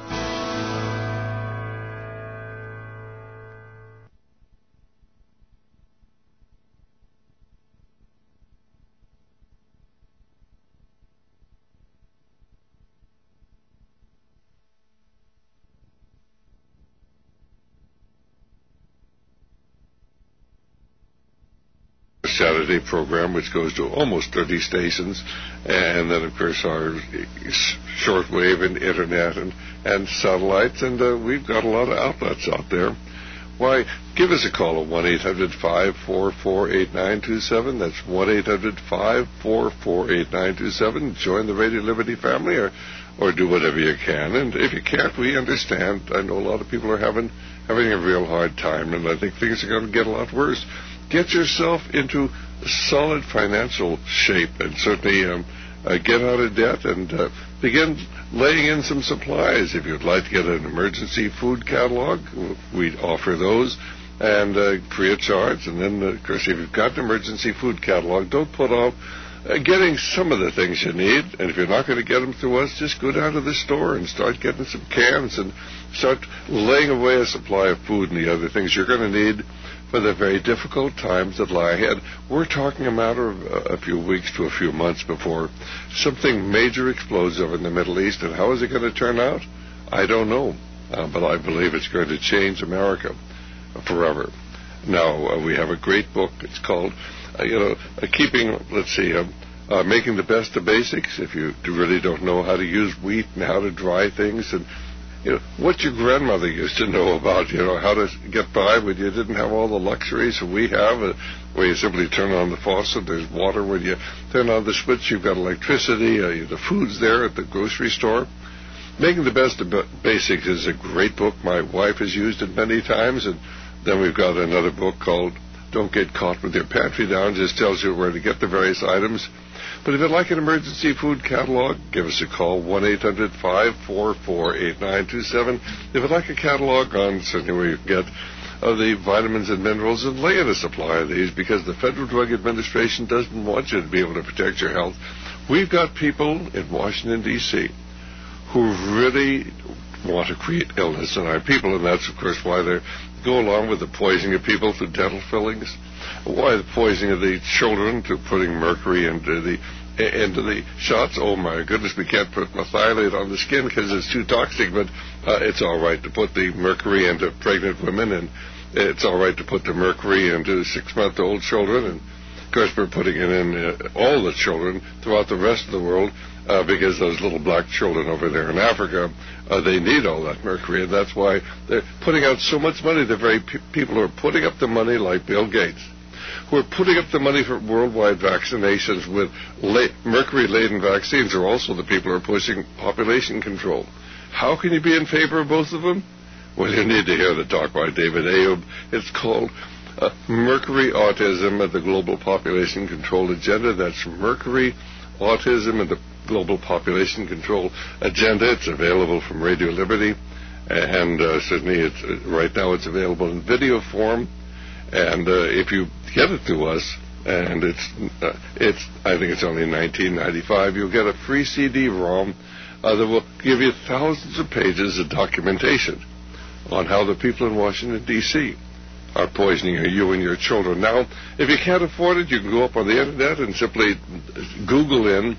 Saturday program, which goes to almost 30 stations, and then of course our shortwave and internet and satellites, and we've got a lot of outlets out there. Why, give us a call at 1-800-544-8927. That's 1-800-544-8927. Join the Radio Liberty family, or do whatever you can. And if you can't, we understand. I know a lot of people are having a real hard time, and I think things are going to get a lot worse. Get yourself into solid financial shape, and certainly get out of debt and begin laying in some supplies. If you'd like to get an emergency food catalog, we offer those, and free of charge. And then, of course, if you've got an emergency food catalog, don't put off getting some of the things you need. And if you're not going to get them through us, just go down to the store and start getting some cans and start laying away a supply of food and the other things you're going to need for the very difficult times that lie ahead. We're talking a matter of a few weeks to a few months before something major explodes over in the Middle East. And how is it going to turn out? I don't know. But I believe it's going to change America forever. Now, we have a great book. It's called, Making the Best of Basics. If you really don't know how to use wheat and how to dry things, and what your grandmother used to know about, how to get by when you didn't have all the luxuries we have, where you simply turn on the faucet, there's water. When you turn on the switch, you've got electricity, the food's there at the grocery store. Making the Best of Basics is a great book. My wife has used it many times, and then we've got another book called Don't Get Caught with Your Pantry Down. Just tells you where to get the various items. But if you'd like an emergency food catalog, give us a call, 1-800-544-8927. If you'd like a catalog on certainly where you can get the vitamins and minerals, and lay in a supply of these, because the Federal Drug Administration doesn't want you to be able to protect your health. We've got people in Washington, D.C. who really want to create illness in our people, and that's, of course, why they go along with the poisoning of people through dental fillings, why the poisoning of the children to putting mercury into the shots. Oh, my goodness, we can't put methylate on the skin because it's too toxic, but it's all right to put the mercury into pregnant women, and it's all right to put the mercury into 6-month-old children, and, of course, we're putting it in all the children throughout the rest of the world, because those little black children over there in Africa, they need all that mercury, and that's why they're putting out so much money. The very people who are putting up the money, like Bill Gates, who are putting up the money for worldwide vaccinations with mercury-laden vaccines, are also the people who are pushing population control. How can you be in favor of both of them? Well, you need to hear the talk by David Ayub. It's called Mercury, Autism, and the Global Population Control Agenda. That's Mercury, Autism, and the Global Population Control Agenda. It's available from Radio Liberty, and certainly right now it's available in video form. And if you get it to us, and I think it's only $19.95, you'll get a free CD-ROM that will give you thousands of pages of documentation on how the people in Washington, D.C. are poisoning you and your children. Now, if you can't afford it, you can go up on the internet and simply Google in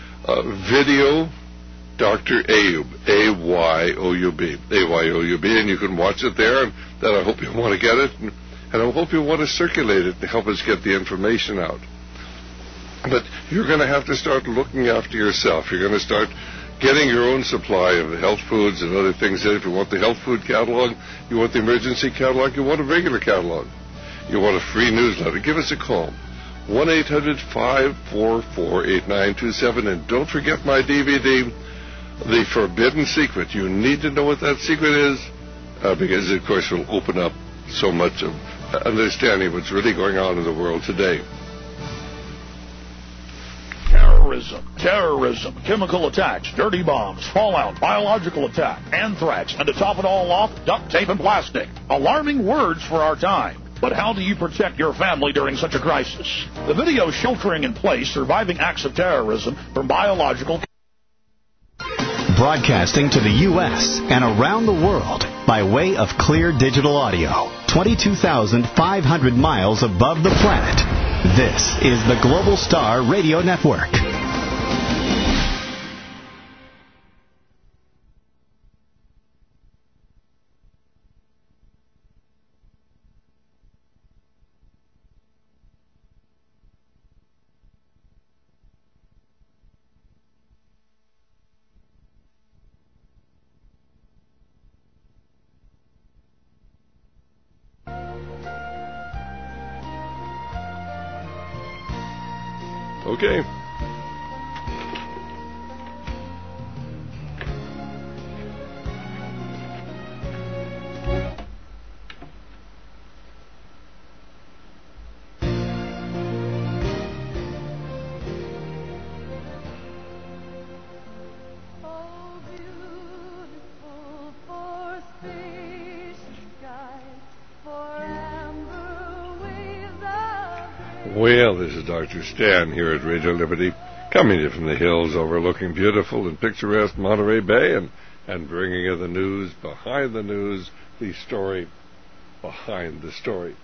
video Dr. Ayub, A-Y-O-U-B, and you can watch it there, and then I hope you want to get it, and I hope you want to circulate it to help us get the information out. But you're going to have to start looking after yourself. You're going to start getting your own supply of health foods and other things. If you want the health food catalog, you want the emergency catalog, you want a regular catalog, you want a free newsletter, give us a call. 1-800-544-8927. And don't forget my DVD, The Forbidden Secret. You need to know what that secret is, because it, of course, will open up so much of understanding what's really going on in the world today. terrorism, chemical attacks, dirty bombs, fallout, biological attack, anthrax, and to top it all off, duct tape and plastic. Alarming words for our time. But how do you protect your family during such a crisis? The video Sheltering in Place, Surviving Acts of Terrorism from Biological... Broadcasting to the U.S. and around the world by way of clear digital audio. 22,500 miles above the planet. This is the Global Star Radio Network. Okay. Well, this is Dr. Stan here at Radio Liberty, coming to you from the hills overlooking beautiful and picturesque Monterey Bay and bringing you the news behind the news, the story behind the story.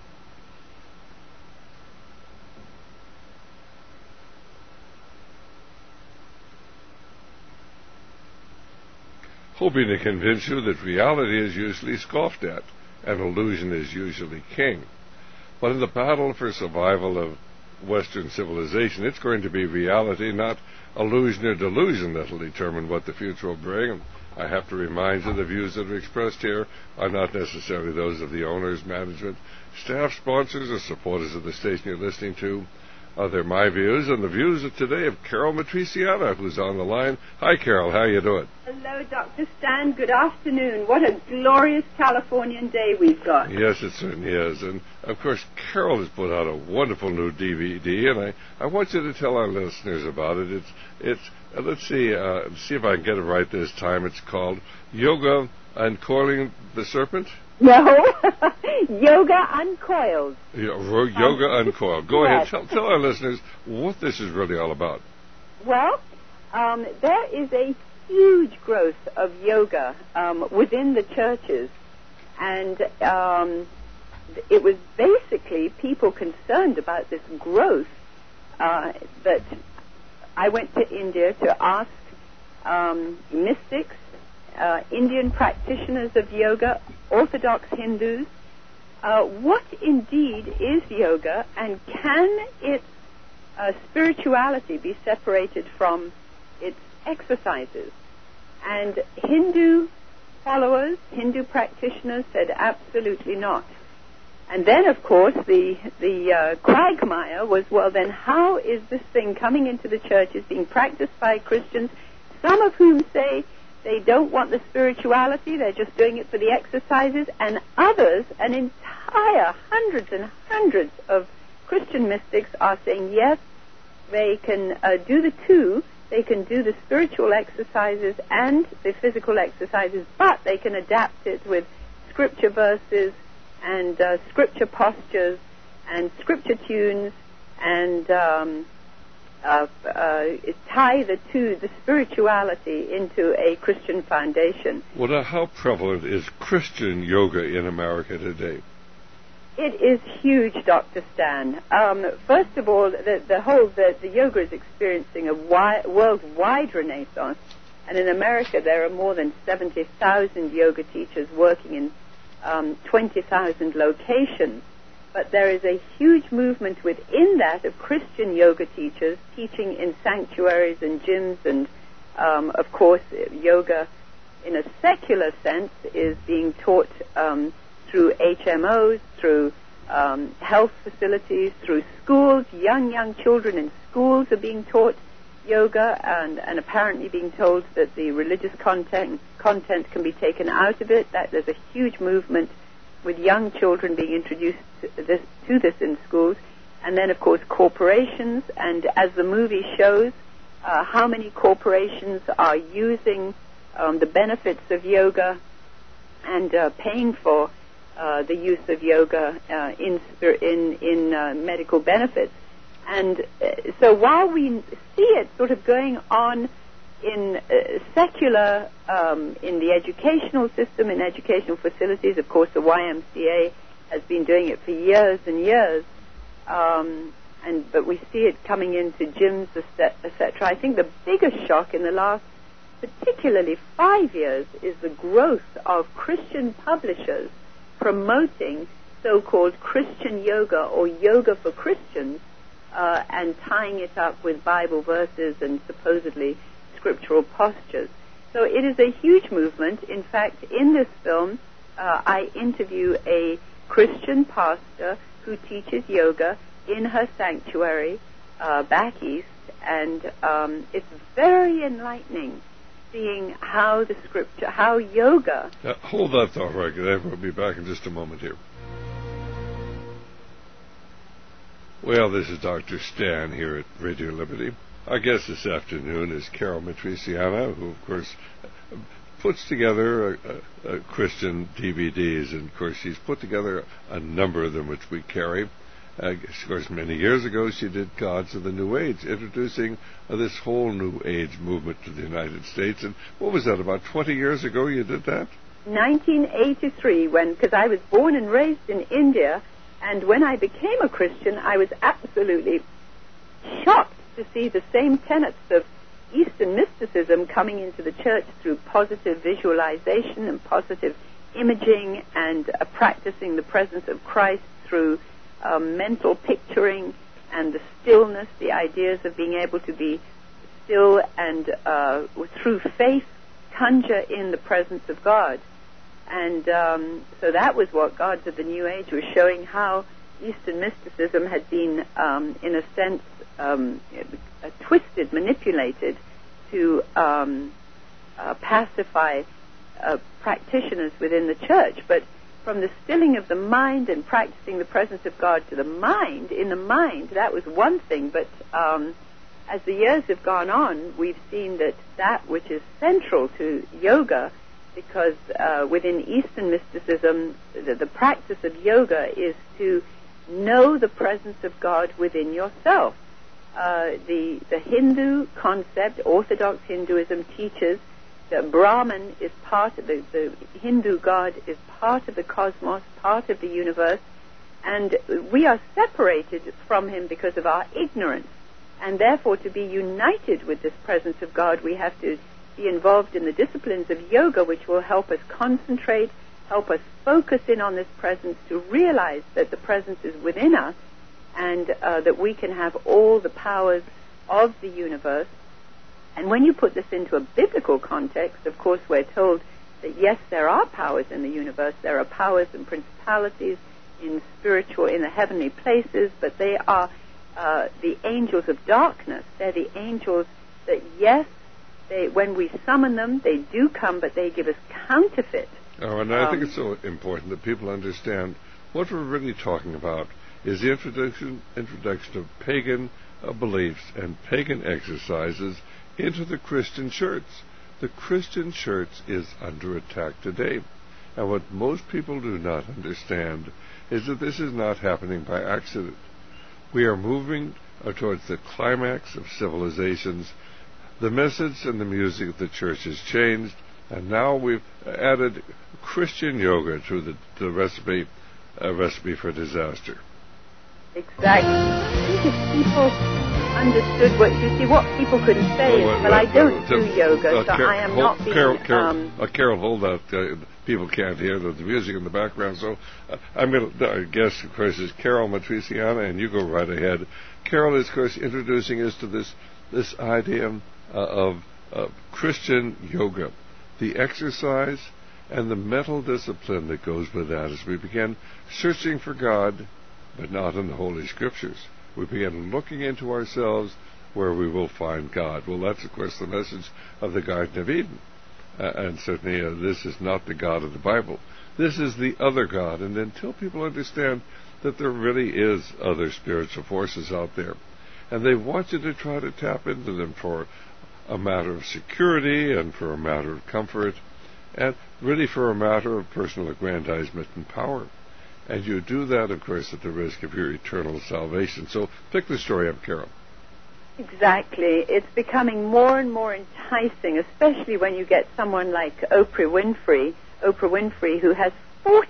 Hoping to convince you that reality is usually scoffed at and illusion is usually king. But in the battle for survival of Western civilization, it's going to be reality, not illusion or delusion, that will determine what the future will bring. And I have to remind you, the views that are expressed here are not necessarily those of the owners, management, staff, sponsors, or supporters of the station you're listening to. They're my views and the views of today of Carol Matriciana, who's on the line. Hi, Carol. How you doing? Hello, Dr. Stan. Good afternoon. What a glorious Californian day we've got. Yes, it certainly is. And, of course, Carol has put out a wonderful new DVD, and I want you to tell our listeners about it. It's let's see if I can get it right this time. It's called Yoga Uncoiling the Serpent? No, Yoga Uncoiled. Yoga Uncoiled. Go ahead. Tell our listeners what this is really all about. Well, there is a huge growth of yoga within the churches, and it was basically people concerned about this growth that I went to India to ask mystics, Indian practitioners of yoga, Orthodox Hindus, what indeed is yoga, and can its spirituality be separated from its exercises? And Hindu followers, Hindu practitioners said absolutely not. And then, of course, the quagmire was, well, then how is this thing coming into the churches, being practiced by Christians, some of whom say they don't want the spirituality, they're just doing it for the exercises, and others, an entire hundreds and hundreds of Christian mystics are saying, yes, they can do the two, they can do the spiritual exercises and the physical exercises, but they can adapt it with scripture verses and scripture postures and scripture tunes and tie the two, the spirituality, into a Christian foundation. Well, now, how prevalent is Christian yoga in America today? It is huge, Dr. Stan. First of all, the yoga is experiencing a worldwide renaissance, and in America there are more than 70,000 yoga teachers working in 20,000 locations. But there is a huge movement within that of Christian yoga teachers teaching in sanctuaries and gyms, and of course yoga in a secular sense is being taught through HMOs, through health facilities, through schools. Young children in schools are being taught yoga and apparently being told that the religious content can be taken out of it. That there's a huge movement with young children being introduced to this in schools. And then, of course, corporations, and as the movie shows, how many corporations are using the benefits of yoga and paying for the use of yoga in medical benefits. And so while we see it sort of going on in secular, in the educational system, in educational facilities, of course the YMCA has been doing it for years and years, but we see it coming into gyms, etc. I think the biggest shock in the last, particularly 5 years, is the growth of Christian publishers promoting so-called Christian yoga or yoga for Christians, and tying it up with Bible verses and supposedly scriptural postures. So it is a huge movement. In fact, in this film, I interview a Christian pastor who teaches yoga in her sanctuary back east, and it's very enlightening seeing how the scripture, how yoga... Hold that thought right there. We'll be back in just a moment here. Well, this is Dr. Stan here at Radio Liberty. Our guest this afternoon is Carol Matriciana, who, of course, puts together Christian DVDs, and, of course, she's put together a number of them which we carry. Of course, many years ago, she did Gods of the New Age, introducing this whole New Age movement to the United States. And what was that, about 20 years ago you did that? 1983, because I was born and raised in India, and when I became a Christian, I was absolutely shocked to see the same tenets of Eastern mysticism coming into the church through positive visualization and positive imaging, and practicing the presence of Christ through mental picturing and the stillness, the ideas of being able to be still and through faith conjure in the presence of God. And so that was what Gods of the New Age was showing, how Eastern mysticism had been, in a sense, twisted, manipulated to pacify practitioners within the church. But from the stilling of the mind and practicing the presence of God to the mind, in the mind, that was one thing. But as the years have gone on, we've seen that which is central to yoga, because within Eastern mysticism, the practice of yoga is to know the presence of God within yourself. The Hindu concept, Orthodox Hinduism, teaches that Brahman is part of the Hindu God is part of the cosmos, part of the universe, and we are separated from him because of our ignorance. And therefore, to be united with this presence of God, we have to be involved in the disciplines of yoga, which will help us concentrate, help us focus in on this presence, to realize that the presence is within us, and that we can have all the powers of the universe. And when you put this into a biblical context, of course, we're told that yes, there are powers in the universe, there are powers and principalities in the heavenly places, but they are the angels of darkness. They're the angels that, yes, when we summon them, they do come, but they give us counterfeit. Oh, and I think it's so important that people understand what we're really talking about is the introduction of pagan beliefs and pagan exercises into the Christian church. The Christian church is under attack today. And what most people do not understand is that this is not happening by accident. We are moving towards the climax of civilizations. The message and the music of the church has changed, and now we've added Christian yoga to the recipe for disaster. Exactly. If people understood what people could say is, well, I don't do yoga, so I am not being... Carol, hold that. People can't hear the music in the background, so I'm going to... Our guest, of course, is Carol Matriciana, and you go right ahead. Carol is, of course, introducing us to this idea of Christian yoga, the exercise and the mental discipline that goes with that as we begin searching for God, but not in the Holy Scriptures. We begin looking into ourselves where we will find God. Well, that's, of course, the message of the Garden of Eden. And certainly this is not the God of the Bible. This is the other God. And until people understand that there really is other spiritual forces out there, and they want you to try to tap into them for a matter of security and for a matter of comfort and really for a matter of personal aggrandizement and power. And you do that, of course, at the risk of your eternal salvation. So pick the story up, Carol. Exactly. It's becoming more and more enticing, especially when you get someone like Oprah Winfrey, who has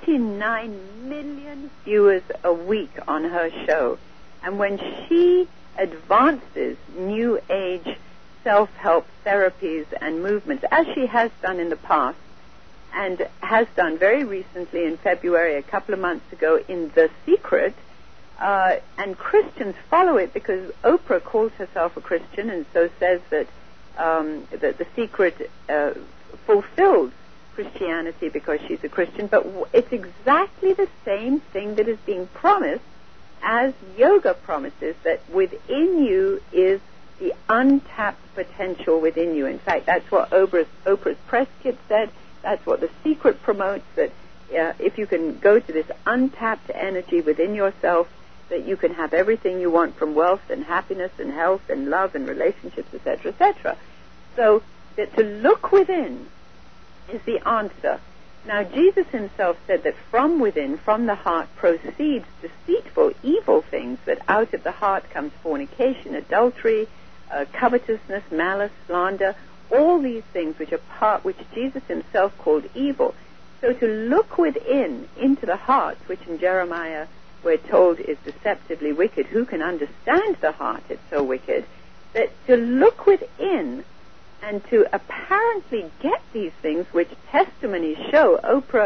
49 million viewers a week on her show. And when she advances New Age self-help therapies and movements, as she has done in the past, and has done very recently in February, a couple of months ago, in The Secret, and Christians follow it because Oprah calls herself a Christian and so says that The Secret fulfilled Christianity because she's a Christian, but it's exactly the same thing that is being promised as yoga promises, that within you is the untapped potential within you. In fact, that's what Oprah's press kit said. That's what The Secret promotes, that if you can go to this untapped energy within yourself, that you can have everything you want from wealth and happiness and health and love and relationships, etc., etc. So that to look within is the answer. Now, Jesus himself said that from within, from the heart, proceeds deceitful, evil things, that out of the heart comes fornication, adultery, covetousness, malice, slander, all these things which Jesus himself called evil. So to look within, into the heart, which in Jeremiah we're told is deceptively wicked. Who can understand the heart? It's so wicked. That to look within and to apparently get these things, which testimonies show.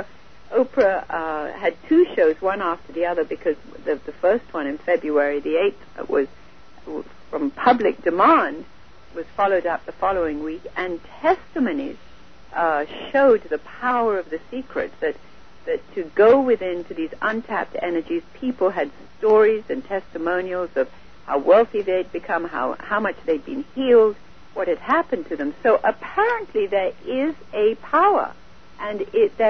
Oprah had two shows, one after the other, because the first one in February the 8th was from public demand, was followed up the following week, and testimonies showed the power of The Secret, that to go within to these untapped energies, people had stories and testimonials of how wealthy they'd become, how much they'd been healed, what had happened to them. So apparently there is a power, and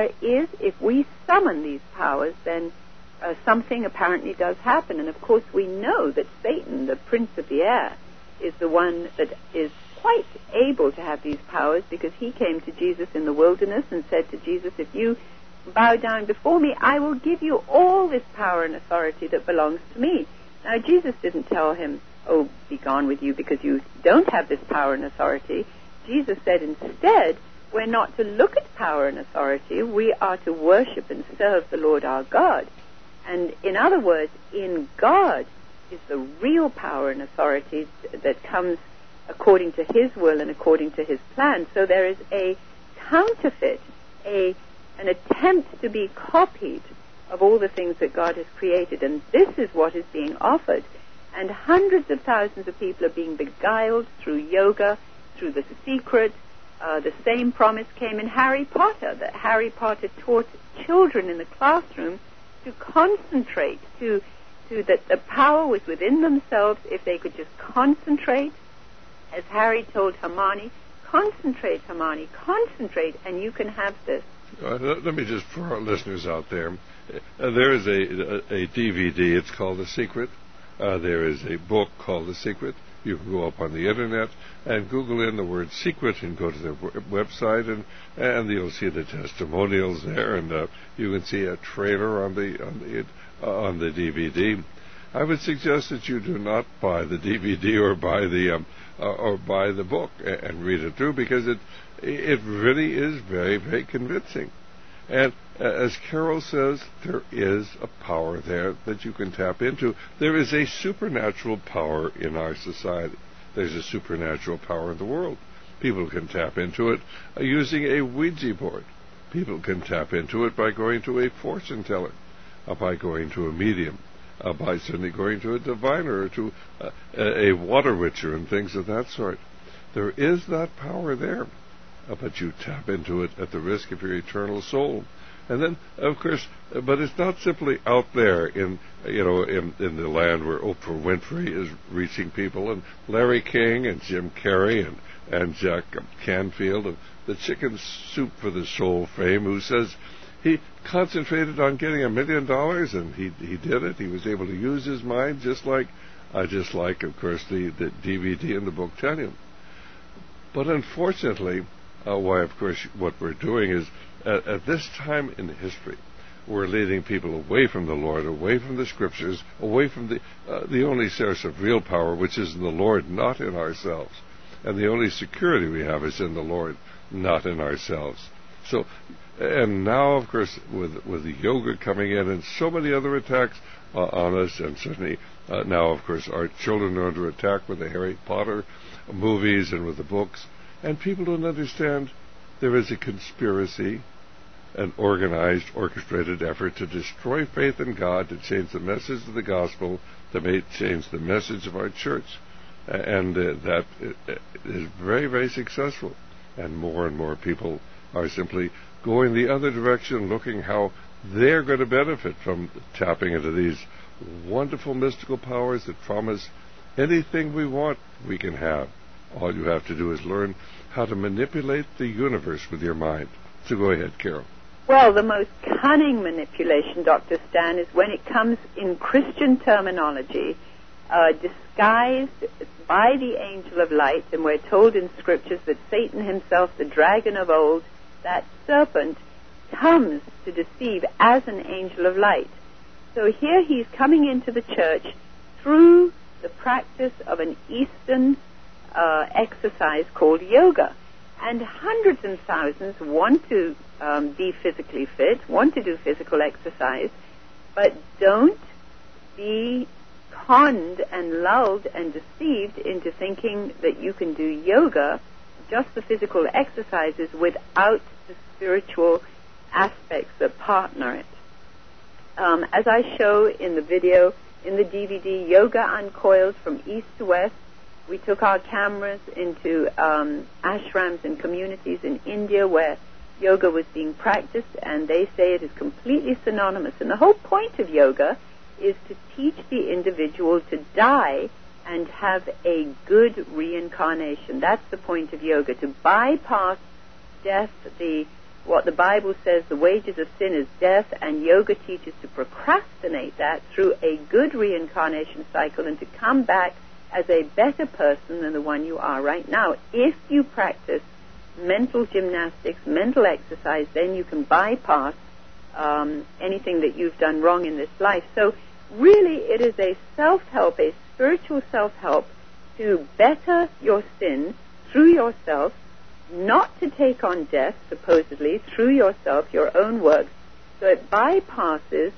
if we summon these powers, then something apparently does happen. And of course we know that Satan, the prince of the air, is the one that is quite able to have these powers, because he came to Jesus in the wilderness and said to Jesus, if you bow down before me, I will give you all this power and authority that belongs to me. Now, Jesus didn't tell him, oh, be gone with you because you don't have this power and authority. Jesus said instead, we're not to look at power and authority, we are to worship and serve the Lord our God. And in other words, in God is the real power and authority that comes according to his will and according to his plan. So there is a counterfeit, an attempt to be copied of all the things that God has created, and this is what is being offered. And hundreds of thousands of people are being beguiled through yoga, through The Secret. The same promise came in Harry Potter, that Harry Potter taught children in the classroom to concentrate, that the power was within themselves if they could just concentrate. As Harry told Hermione, concentrate, Hermione, concentrate, and you can have this. Let me just, for our listeners out there, there is a DVD, it's called The Secret. There is a book called The Secret. You can go up on the internet and Google in the word secret and go to their website, and you'll see the testimonials there, and you can see a trailer on the DVD. I would suggest that you do not buy the DVD or buy the book and read it through, because it really is very, very convincing. And as Carol says, there is a power there that you can tap into. There is a supernatural power in our society. There's a supernatural power in the world. People can tap into it using a Ouija board. People can tap into it by going to a fortune teller, by going to a medium, by certainly going to a diviner or to a water witcher and things of that sort. There is that power there, but you tap into it at the risk of your eternal soul. And then, of course, but it's not simply out there in the land where Oprah Winfrey is reaching people, and Larry King and Jim Carrey and Jack Canfield of the Chicken Soup for the Soul fame, who says he concentrated on getting $1 million, and he did it. He was able to use his mind just like just like, of course, the DVD and the Booktanium. But unfortunately, of course, what we're doing is, at this time in history, we're leading people away from the Lord, away from the Scriptures, away from the only source of real power, which is in the Lord, not in ourselves. And the only security we have is in the Lord, not in ourselves. So, and now, of course, with the yoga coming in and so many other attacks on us, and certainly now, of course, our children are under attack with the Harry Potter movies and with the books, and people don't understand there is a conspiracy, an organized, orchestrated effort to destroy faith in God, to change the message of the gospel, to change the message of our church. And that is very, very successful. And more people are simply going the other direction, looking how they're going to benefit from tapping into these wonderful mystical powers that promise anything we want, we can have. All you have to do is learn how to manipulate the universe with your mind. So go ahead, Carol. Well, the most cunning manipulation, Dr. Stan, is when it comes in Christian terminology, disguised by the angel of light, and we're told in Scriptures that Satan himself, the dragon of old, that serpent, comes to deceive as an angel of light. So here he's coming into the church through the practice of an Eastern exercise called yoga. And hundreds and thousands want to be physically fit, want to do physical exercise, but don't be conned and lulled and deceived into thinking that you can do yoga, just the physical exercises, without the spiritual aspects that partner it. As I show in the video, in the DVD, Yoga Uncoiled from East to West, we took our cameras into ashrams and communities in India where yoga was being practiced, and they say it is completely synonymous. And the whole point of yoga is to teach the individual to die and have a good reincarnation. That's the point of yoga, to bypass death. What the Bible says, the wages of sin is death, and yoga teaches to procrastinate that through a good reincarnation cycle and to come back as a better person than the one you are right now. If you practice mental gymnastics, mental exercise, then you can bypass anything that you've done wrong in this life. So really it is a self-help, a spiritual self-help to better your sin through yourself, not to take on death, supposedly, through yourself, your own works. So it bypasses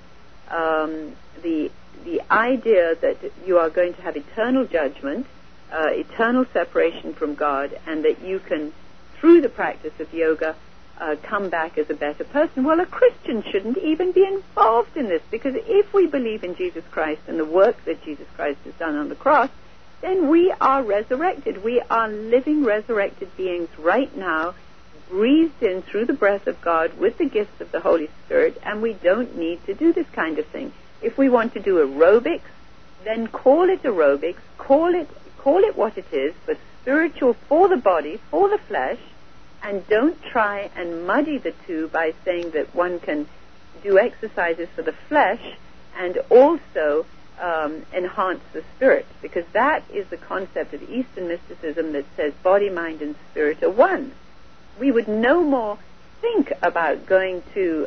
the idea that you are going to have eternal judgment, eternal separation from God, and that you can, through the practice of yoga, come back as a better person. Well, a Christian shouldn't even be involved in this, because if we believe in Jesus Christ and the work that Jesus Christ has done on the cross, then we are resurrected. We are living, resurrected beings right now, breathed in through the breath of God with the gifts of the Holy Spirit, and we don't need to do this kind of thing. If we want to do aerobics, then call it aerobics, call it what it is, but spiritual for the body, for the flesh, and don't try and muddy the two by saying that one can do exercises for the flesh and also enhance the spirit, because that is the concept of Eastern mysticism that says body, mind, and spirit are one. We would no more think about going to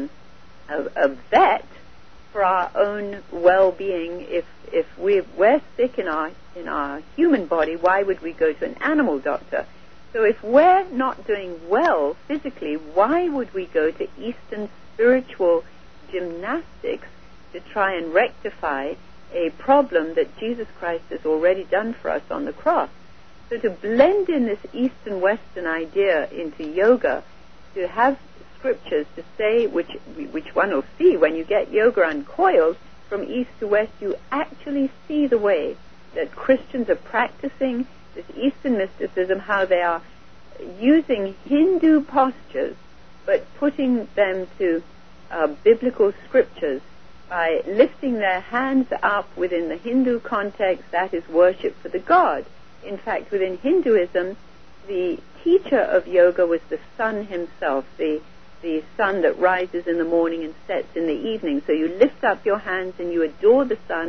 a vet for our own well-being. If we're sick in our human body, why would we go to an animal doctor? So if we're not doing well physically, why would we go to Eastern spiritual gymnastics to try and rectify a problem that Jesus Christ has already done for us on the cross? So to blend in this Eastern-Western idea into yoga, to have scriptures to say, which one will see when you get Yoga Uncoiled, from east to west, you actually see the way that Christians are practicing this Eastern mysticism, how they are using Hindu postures, but putting them to biblical scriptures by lifting their hands up within the Hindu context. That is worship for the god. In fact, within Hinduism, the teacher of yoga was the sun himself, the sun that rises in the morning and sets in the evening. So you lift up your hands and you adore the sun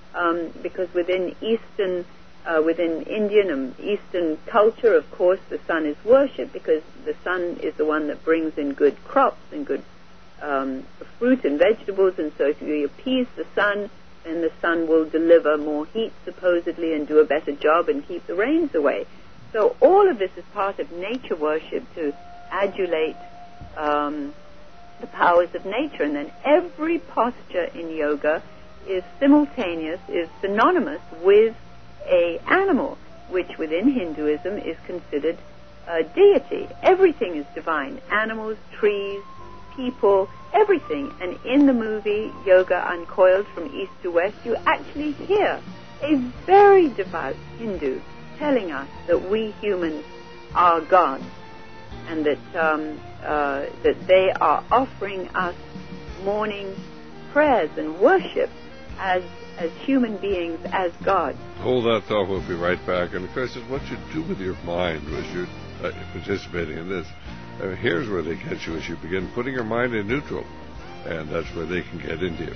because within Indian and Eastern culture, of course, the sun is worshipped because the sun is the one that brings in good crops and good fruit and vegetables, and so if you appease the sun, then the sun will deliver more heat, supposedly, and do a better job and keep the rains away. So all of this is part of nature worship, to adulate the powers of nature. And then every posture in yoga is simultaneous, is synonymous with a animal, which within Hinduism is considered a deity. Everything is divine. Animals, trees, people, everything. And in the movie Yoga Uncoiled from East to West, you actually hear a very devout Hindu telling us that we humans are gods, and that that they are offering us morning prayers and worship as human beings, as gods. Hold that thought. We'll be right back. And of course, it's what you do with your mind as you're participating in this. Here's where they catch you as you begin putting your mind in neutral, and that's where they can get into you.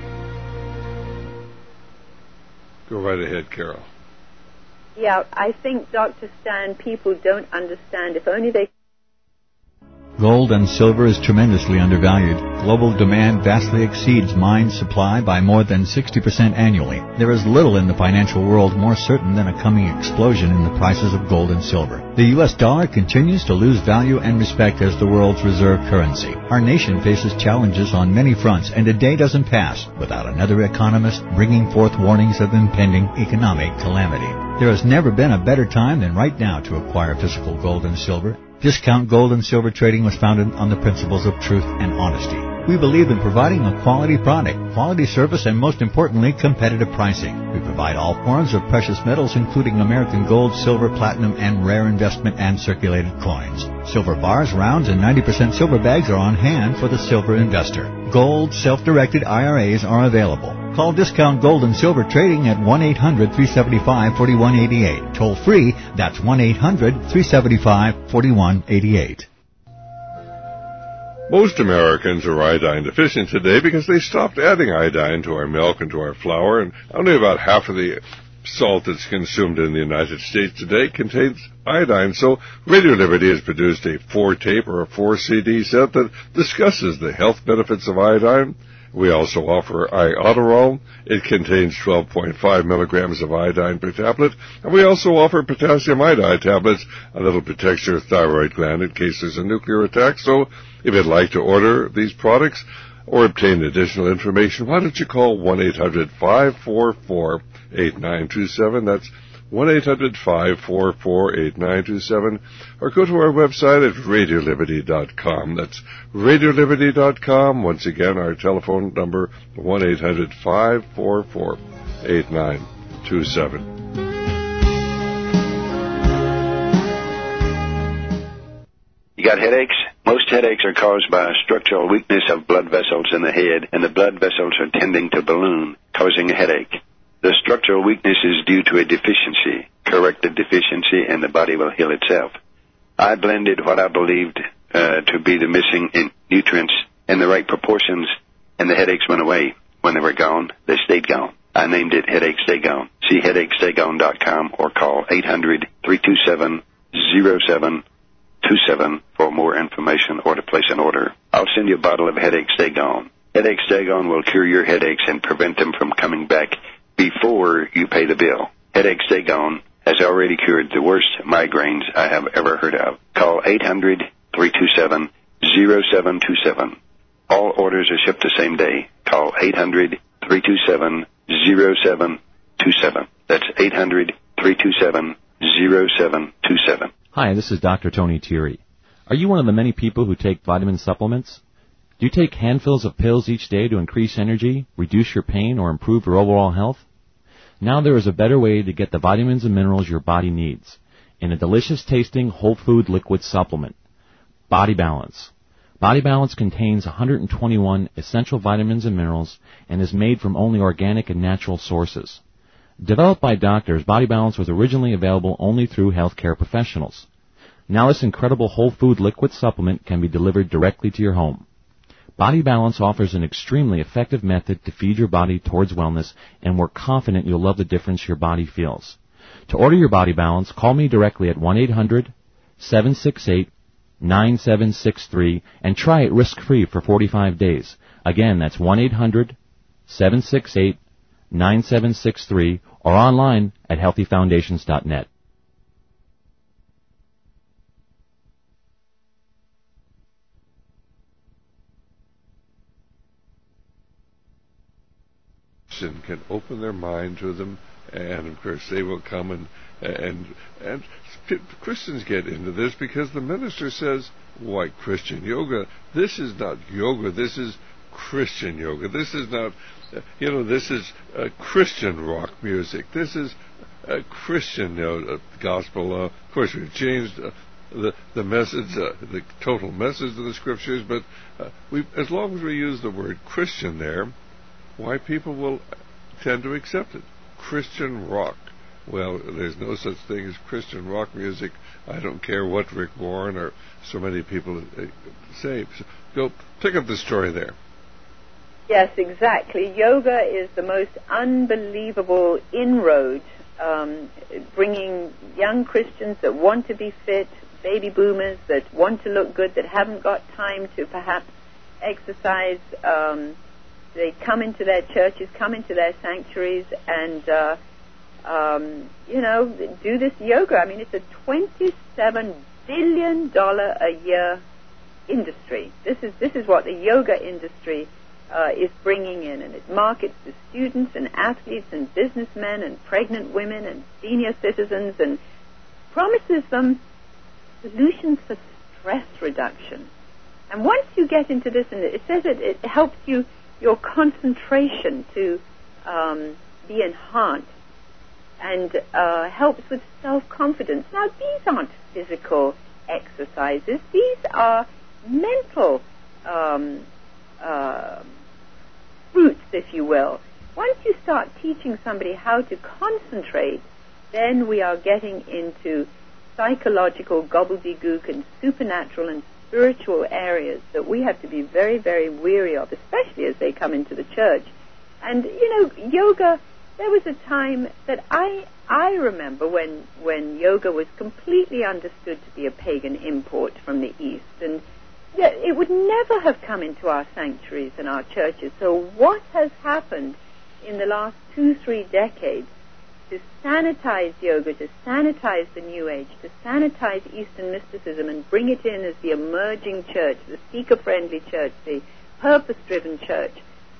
Go right ahead, Carol. Yeah, I think, Dr. Stan, people don't understand. If only they... Gold and silver is tremendously undervalued. Global demand vastly exceeds mine supply by more than 60% annually. There is little in the financial world more certain than a coming explosion in the prices of gold and silver. The U.S. dollar continues to lose value and respect as the world's reserve currency. Our nation faces challenges on many fronts, and a day doesn't pass without another economist bringing forth warnings of impending economic calamity. There has never been a better time than right now to acquire physical gold and silver. Discount Gold and Silver Trading was founded on the principles of truth and honesty. We believe in providing a quality product, quality service, and most importantly, competitive pricing. We provide all forms of precious metals, including American gold, silver, platinum, and rare investment and circulated coins. Silver bars, rounds, and 90% silver bags are on hand for the silver investor. Gold self-directed IRAs are available. Call Discount Gold and Silver Trading at 1-800-375-4188. Toll free, that's 1-800-375-4188. Most Americans are iodine deficient today because they stopped adding iodine to our milk and to our flour, and only about half of the salt that's consumed in the United States today contains iodine. So Radio Liberty has produced a 4-tape or a 4-CD set that discusses the health benefits of iodine. We also offer Iodoral. It contains 12.5 milligrams of iodine per tablet. And we also offer potassium iodide tablets, a little protects your thyroid gland in case there's a nuclear attack. So if you'd like to order these products or obtain additional information, why don't you call 1-800-544-8927. That's 1-800-544-8927, or go to our website at RadioLiberty.com. That's RadioLiberty.com. Once again, our telephone number, 1-800-544-8927. You got headaches? Most headaches are caused by a structural weakness of blood vessels in the head, and the blood vessels are tending to balloon, causing a headache. The structural weakness is due to a deficiency. Correct the deficiency and the body will heal itself. I blended what I believed to be the missing nutrients in the right proportions, and the headaches went away. When they were gone, they stayed gone. I named it Headache Stay Gone. See HeadacheStayGone.com or call 800-327-0727 for more information or to place an order. I'll send you a bottle of Headache Stay Gone. Headache Stay Gone will cure your headaches and prevent them from coming back before you pay the bill. Headache Stay Gone has already cured the worst migraines I have ever heard of. Call 800-327-0727. All orders are shipped the same day. Call 800-327-0727. That's 800-327-0727. Hi, this is Dr. Tony Thierry. Are you one of the many people who take vitamin supplements? Do you take handfuls of pills each day to increase energy, reduce your pain, or improve your overall health? Now there is a better way to get the vitamins and minerals your body needs in a delicious-tasting whole food liquid supplement, Body Balance. Body Balance contains 121 essential vitamins and minerals and is made from only organic and natural sources. Developed by doctors, Body Balance was originally available only through healthcare professionals. Now this incredible whole food liquid supplement can be delivered directly to your home. Body Balance offers an extremely effective method to feed your body towards wellness, and we're confident you'll love the difference your body feels. To order your Body Balance, call me directly at 1-800-768-9763 and try it risk-free for 45 days. Again, that's 1-800-768-9763 or online at healthyfoundations.net. Can open their mind to them, and of course they will come and Christians get into this because the minister says, why Christian yoga? This is not yoga, this is Christian yoga. This is not, this is Christian rock music. This is Christian gospel. Of course, we've changed the message, the total message of the scriptures, but as long as we use the word Christian there, why people will tend to accept it. Christian rock. Well, there's no such thing as Christian rock music. I don't care what Rick Warren or so many people say. So go pick up the story there. Yes, exactly. Yoga is the most unbelievable inroad, bringing young Christians that want to be fit, baby boomers that want to look good, that haven't got time to perhaps exercise. They come into their churches, come into their sanctuaries, and do this yoga. I mean, it's a $27 billion a year industry. This is what the yoga industry is bringing in, and it markets to students and athletes and businessmen and pregnant women and senior citizens, and promises them solutions for stress reduction. And once you get into this, and it says it helps your concentration to be enhanced, and helps with self-confidence. Now, these aren't physical exercises. These are mental fruits, if you will. Once you start teaching somebody how to concentrate, then we are getting into psychological gobbledygook and supernatural and spiritual areas that we have to be very, very wary of, especially as they come into the church. And, yoga, there was a time that I remember when yoga was completely understood to be a pagan import from the East, and it would never have come into our sanctuaries and our churches. So what has happened in the last 2-3 decades to sanitize yoga, to sanitize the New Age, to sanitize Eastern mysticism and bring it in as the emerging church, the seeker-friendly church, the purpose-driven church.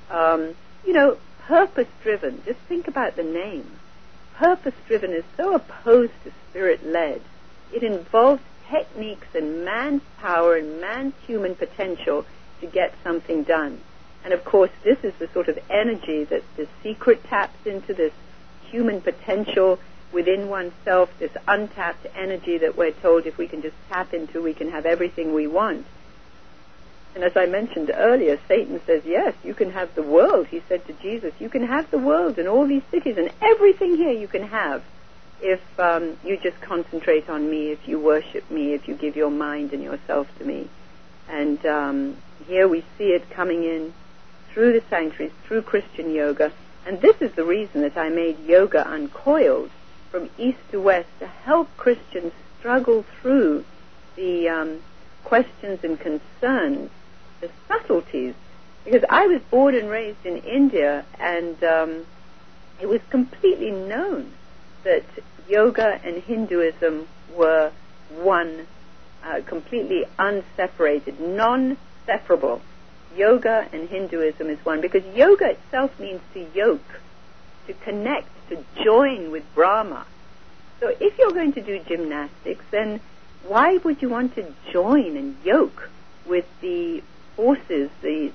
Purpose-driven, just think about the name. Purpose-driven is so opposed to spirit-led. It involves techniques and man's power and man's human potential to get something done. And of course, this is the sort of energy that the secret taps into, this human potential within oneself, this untapped energy that we're told if we can just tap into, we can have everything we want. And as I mentioned earlier, Satan says, yes, you can have the world. He said to Jesus, you can have the world and all these cities and everything here you can have if you just concentrate on me, if you worship me, if you give your mind and yourself to me. And here we see it coming in through the sanctuaries, through Christian yoga. And this is the reason that I made Yoga Uncoiled from east to west, to help Christians struggle through the questions and concerns, the subtleties. Because I was born and raised in India, and it was completely known that yoga and Hinduism were one, completely unseparated, non-separable. Yoga and Hinduism is one, because yoga itself means to yoke, to connect, to join with Brahma. So if you're going to do gymnastics, then why would you want to join and yoke with the forces, the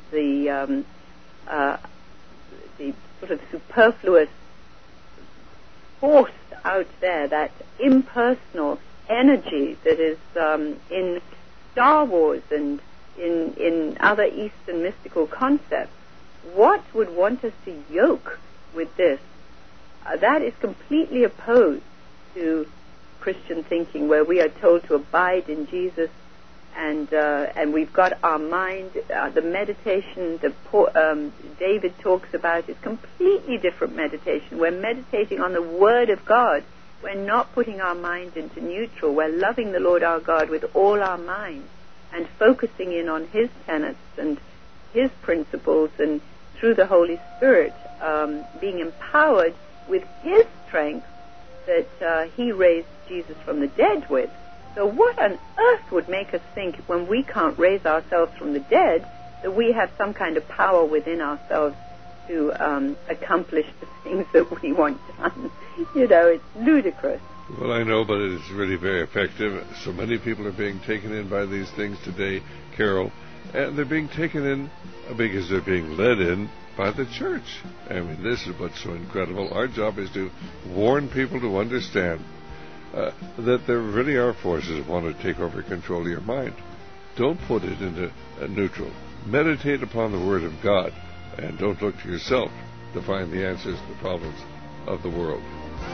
sort of superfluous force out there, that impersonal energy that is in Star Wars and in other Eastern mystical concepts? What would want us to yoke with this? That is completely opposed to Christian thinking, where we are told to abide in Jesus and we've got our mind. The meditation David talks about is completely different meditation. We're meditating on the Word of God. We're not putting our mind into neutral. We're loving the Lord our God with all our mind and focusing in on His tenets and His principles, and through the Holy Spirit being empowered with His strength that He raised Jesus from the dead with. So what on earth would make us think, when we can't raise ourselves from the dead, that we have some kind of power within ourselves to accomplish the things that we want done? It's ludicrous. Well, I know, but it is really very effective. So many people are being taken in by these things today, Carol, and they're being taken in because they're being led in by the church. I mean, this is what's so incredible. Our job is to warn people to understand that there really are forces that want to take over control of your mind. Don't put it into neutral. Meditate upon the Word of God, and don't look to yourself to find the answers to the problems of the world.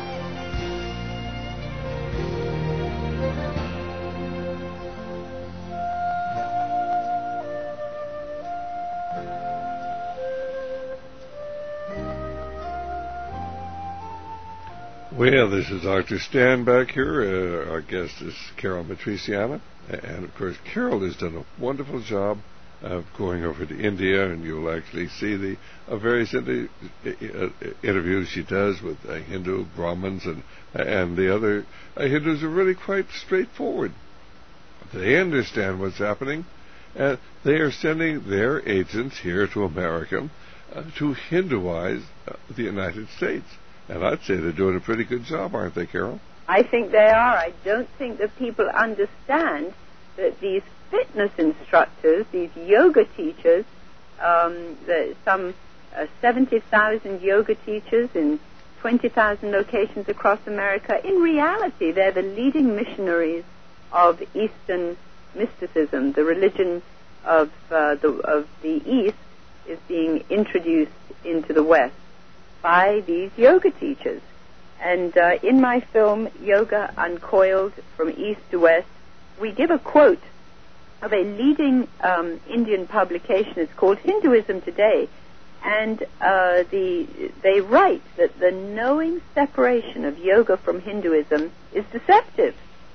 Well, this is Dr. Stan back here. Our guest is Carol Matriciana. And, of course, Carol has done a wonderful job of going over to India, and you'll actually see the various interviews she does with Hindu Brahmins, and the other Hindus are really quite straightforward. They understand what's happening, and they are sending their agents here to America to Hinduize the United States. And I'd say they're doing a pretty good job, aren't they, Carol? I think they are. I don't think that people understand that these fitness instructors, these yoga teachers, some 70,000 yoga teachers in 20,000 locations across America, in reality, they're the leading missionaries of Eastern mysticism. The religion of the East is being introduced into the West by these yoga teachers. And in my film, Yoga Uncoiled from East to West, we give a quote of a leading Indian publication. It's called Hinduism Today. And they write that the knowing separation of yoga from Hinduism is deceptive.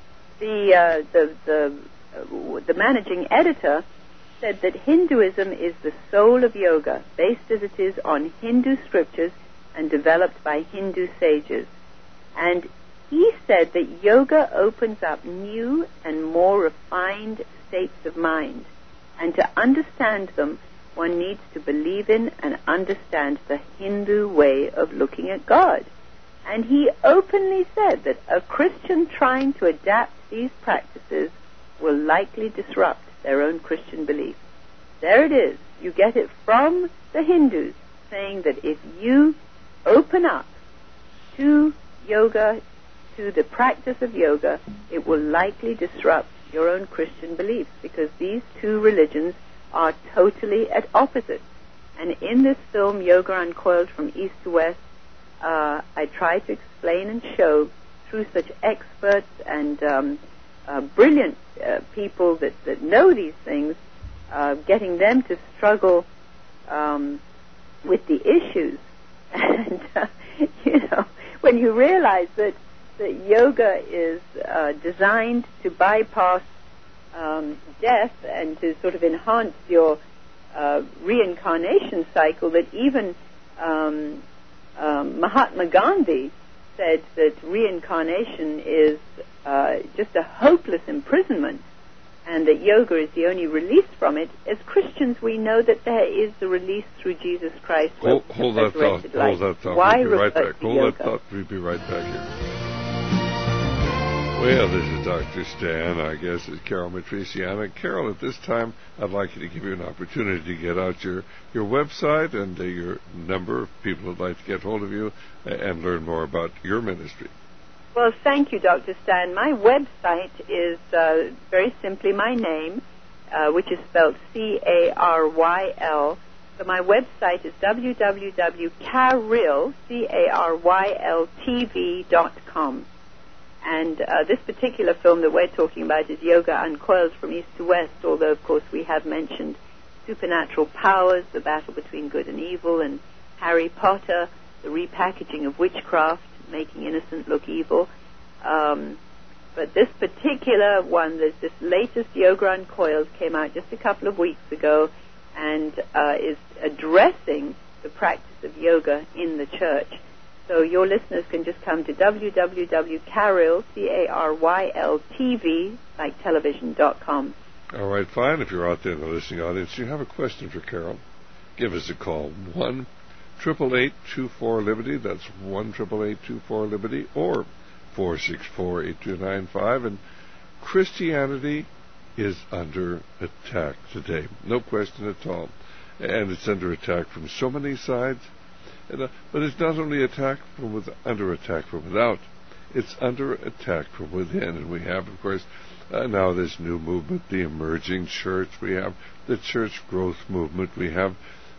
The managing editor said that Hinduism is the soul of yoga, based as it is on Hindu scriptures and developed by Hindu sages. And he said that yoga opens up new and more refined states of mind. And to understand them, one needs to believe in and understand the Hindu way of looking at God. And he openly said that a Christian trying to adapt these practices will likely disrupt their own Christian beliefs. There it is. You get it from the Hindus, saying that if you open up to yoga, to the practice of yoga, it will likely disrupt your own Christian beliefs, because these two religions are totally at opposites. And in this film, Yoga Uncoiled from East to West, I try to explain and show through such experts and brilliant people that know these things, getting them to struggle with the issues. And, when you realize that yoga is designed to bypass death and to sort of enhance your reincarnation cycle, that even Mahatma Gandhi said that reincarnation is just a hopeless imprisonment, and that yoga is the only release from it. As Christians, we know that there is the release through Jesus Christ. Hold that thought. Why we'll be right back. Hold that thought. We'll be right back here. Well, this is Dr. Stan. Our guest is Carol Matriciana. Carol, at this time, I'd like you to give you an opportunity to get out your website and your number of people who'd like to get hold of you and learn more about your ministry. Well, thank you, Dr. Stan. My website is very simply my name, which is spelled Caryl. So my website is www.caryltv.com. And this particular film that we're talking about is Yoga Uncoiled from East to West, although, of course, we have mentioned Supernatural Powers, the battle between good and evil, and Harry Potter, the repackaging of witchcraft, making innocent look evil. But this particular one, this latest Yoga Uncoiled, came out just a couple of weeks ago and is addressing the practice of yoga in the church. So your listeners can just come to www.caryl, CARYLTV, like television.com. All right, fine. If you're out there in the listening audience, you have a question for Carol, give us a call. 1-888-24-LIBERTY. That's 1-888-24-LIBERTY, or 464-8295. And Christianity is under attack today. No question at all. And it's under attack from so many sides. But it's not only under attack from without, it's under attack from within. And we have, of course, now this new movement, the emerging church. We have the church growth movement. We have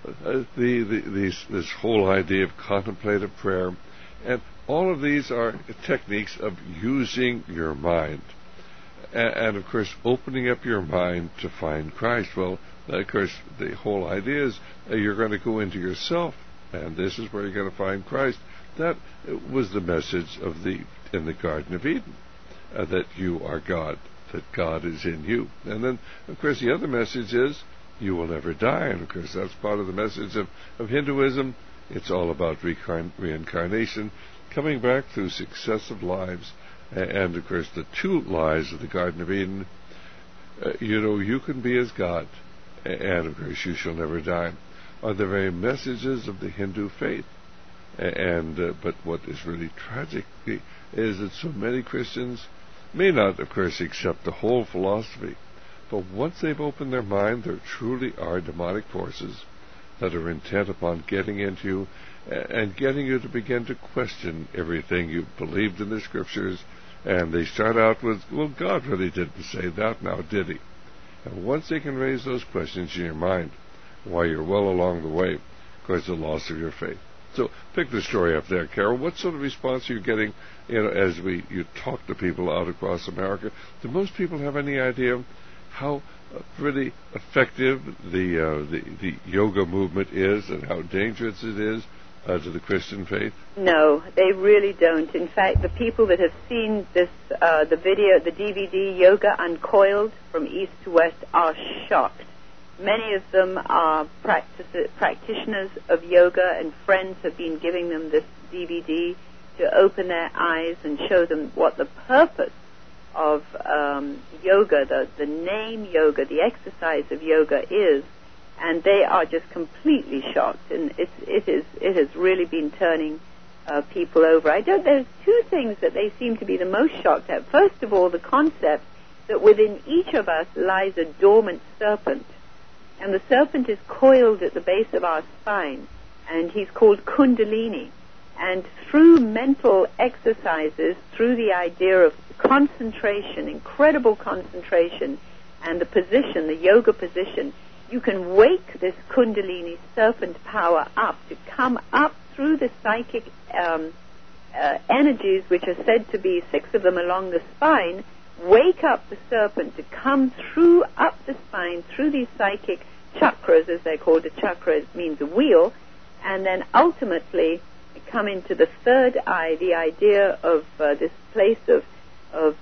this whole idea of contemplative prayer. And all of these are techniques of using your mind. And of course, opening up your mind to find Christ. Well, of course, the whole idea is you're going to go into yourself, and this is where you're going to find Christ. That was the message in the Garden of Eden, that you are God, that God is in you. And then, of course, the other message is you will never die. And of course, that's part of the message of Hinduism. It's all about reincarnation, coming back through successive lives. And of course, the two lies of the Garden of Eden, you can be as God, and of course, you shall never die, are the very messages of the Hindu faith. But what is really tragic is that so many Christians may not, of course, accept the whole philosophy, but once they've opened their mind, there truly are demonic forces that are intent upon getting into you and getting you to begin to question everything you believed in the Scriptures. And they start out with, well, God really didn't say that, now did he? And once they can raise those questions in your mind, why, you're well along the way, because the loss of your faith. So pick the story up there, Carol. What sort of response are you getting, as you talk to people out across America? Do most people have any idea how really effective the yoga movement is and how dangerous it is to the Christian faith? No, they really don't. In fact, the people that have seen this, the video, the DVD, Yoga Uncoiled from East to West, are shocked. Many of them are practitioners of yoga, and friends have been giving them this DVD to open their eyes and show them what the purpose of yoga, the name yoga, the exercise of yoga is. And they are just completely shocked, and it has really been turning people over. There's two things that they seem to be the most shocked at. First of all, the concept that within each of us lies a dormant serpent, and the serpent is coiled at the base of our spine, and he's called Kundalini. And through mental exercises, through the idea of concentration, incredible concentration, and the position, the yoga position, you can wake this Kundalini serpent power up to come up through the psychic energies, which are said to be 6 of them along the spine. Wake up the serpent to come through up the spine, through these psychic chakras, as they're called. A chakra means a wheel, and then ultimately come into the third eye, the idea of this place of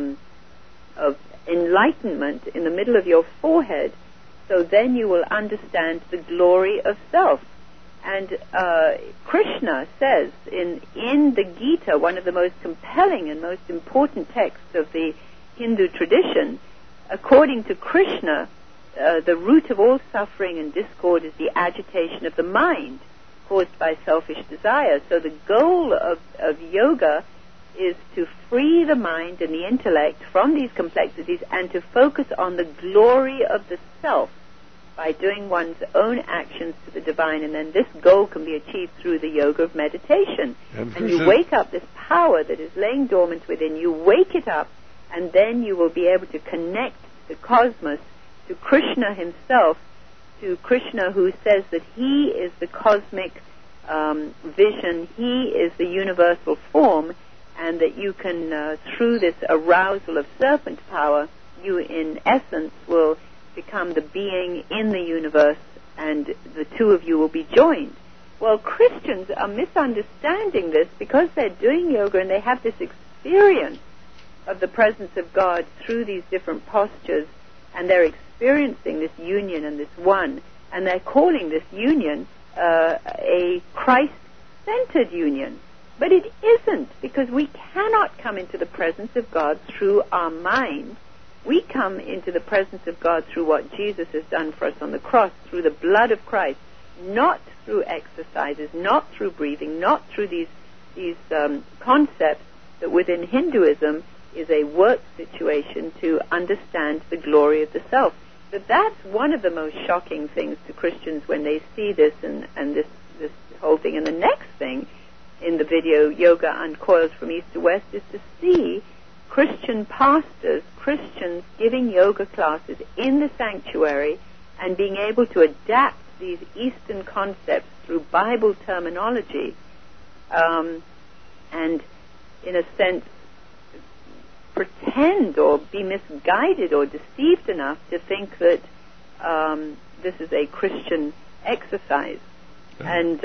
enlightenment in the middle of your forehead. So then you will understand the glory of self. And Krishna says in the Gita, one of the most compelling and most important texts of the Hindu tradition, according to Krishna, the root of all suffering and discord is the agitation of the mind caused by selfish desire. So the goal of yoga is to free the mind and the intellect from these complexities and to focus on the glory of the self by doing one's own actions to the divine. And then this goal can be achieved through the yoga of meditation. And you wake up this power that is laying dormant within you, wake it up, and then you will be able to connect the cosmos to Krishna himself, to Krishna who says that he is the cosmic vision, he is the universal form, and that you can, through this arousal of serpent power, you in essence will become the being in the universe, and the two of you will be joined. Well, Christians are misunderstanding this because they're doing yoga and they have this experience of the presence of God through these different postures, and they're experiencing this union and this one, and they're calling this union a Christ-centered union. But it isn't, because we cannot come into the presence of God through our mind. We come into the presence of God through what Jesus has done for us on the cross, through the blood of Christ, not through exercises, not through breathing, not through these concepts that within Hinduism is a work situation to understand the glory of the self. But that's one of the most shocking things to Christians when they see this and this whole thing. And the next thing in the video, Yoga Uncoiled from East to West, is to see Christian pastors, Christians giving yoga classes in the sanctuary and being able to adapt these Eastern concepts through Bible terminology, and in a sense pretend or be misguided or deceived enough to think that this is a Christian exercise. And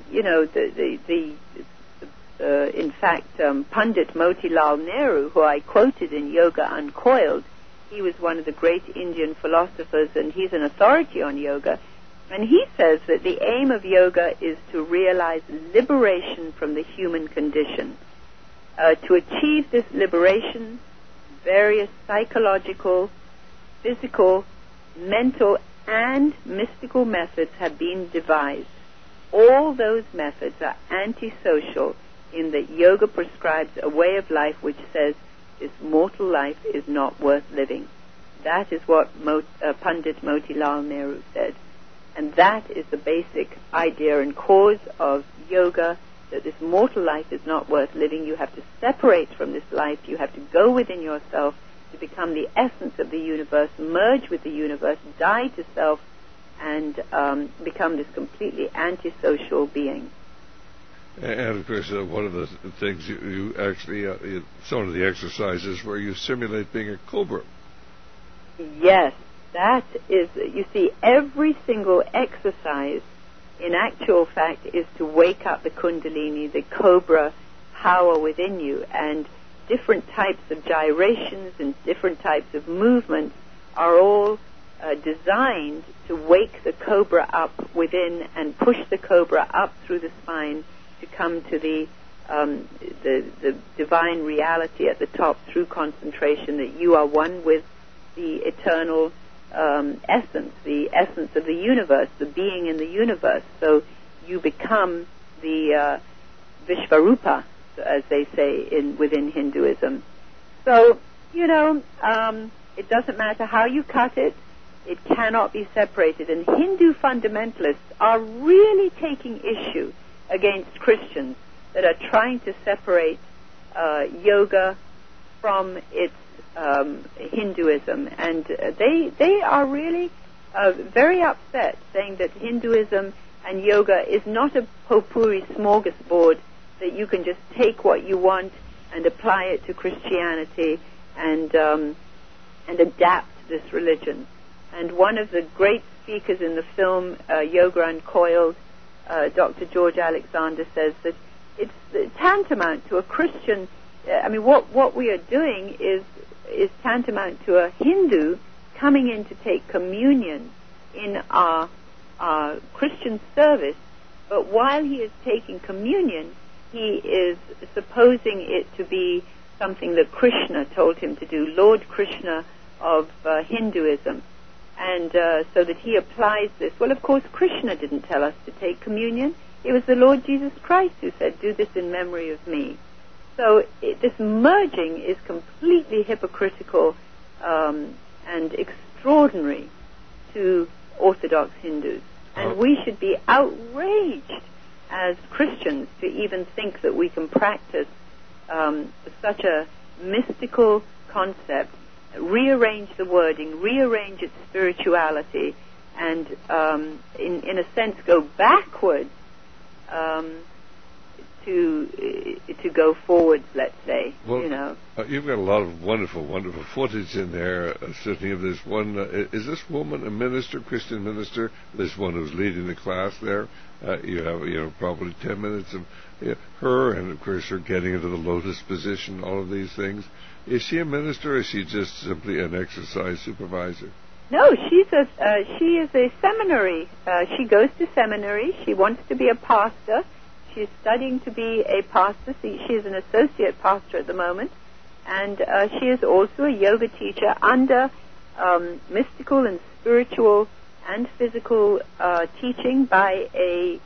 in fact, Pandit Motilal Nehru, who I quoted in Yoga Uncoiled, he was one of the great Indian philosophers, and he's an authority on yoga. And he says that the aim of yoga is to realize liberation from the human condition. To achieve this liberation, various psychological, physical, mental, and mystical methods have been devised. All those methods are antisocial in that yoga prescribes a way of life which says this mortal life is not worth living. That is what Pandit Motilal Nehru said. And that is the basic idea and cause of yoga, that this mortal life is not worth living. You have to separate from this life. You have to go within yourself to become the essence of the universe, merge with the universe, die to self, and become this completely antisocial being. And of course, one of the things you actually, some of the exercises where you simulate being a cobra. Yes, that is, you see, every single exercise in actual fact is to wake up the kundalini, the cobra power within you, and different types of gyrations and different types of movements are all designed to wake the cobra up within and push the cobra up through the spine to come to the divine reality at the top through concentration, that you are one with the eternal essence, the essence of the universe, the being in the universe. So you become the Vishvarupa, as they say within Hinduism. So, it doesn't matter how you cut it, it cannot be separated. And Hindu fundamentalists are really taking issue against Christians that are trying to separate yoga from its Hinduism, and they are really very upset, saying that Hinduism and yoga is not a potpourri smorgasbord that you can just take what you want and apply it to Christianity and adapt this religion. And one of the great speakers in the film Yoga Uncoiled, Dr. George Alexander, says that it's tantamount to a Christian. What we are doing is tantamount to a Hindu coming in to take communion in our Christian service, but while he is taking communion, he is supposing it to be something that Krishna told him to do, Lord Krishna of Hinduism, and so that he applies this. Well, of course, Krishna didn't tell us to take communion. It was the Lord Jesus Christ who said, do this in memory of me. So this merging is completely hypocritical and extraordinary to Orthodox Hindus. And we should be outraged as Christians to even think that we can practice such a mystical concept, rearrange the wording, rearrange its spirituality, and in a sense go backwards to to go forwards, let's say. Well, you know. You've got a lot of wonderful, wonderful footage in there. Certainly of this one. Is this woman a minister, Christian minister? This one who's leading the class there. You have, probably 10 minutes of her, and of course her getting into the lotus position. All of these things. Is she a minister, or is she just simply an exercise supervisor? No, she is a seminary. She goes to seminary. She wants to be a pastor. She's studying to be a pastor. She is an associate pastor at the moment. And she is also a yoga teacher under mystical and spiritual and physical teaching by a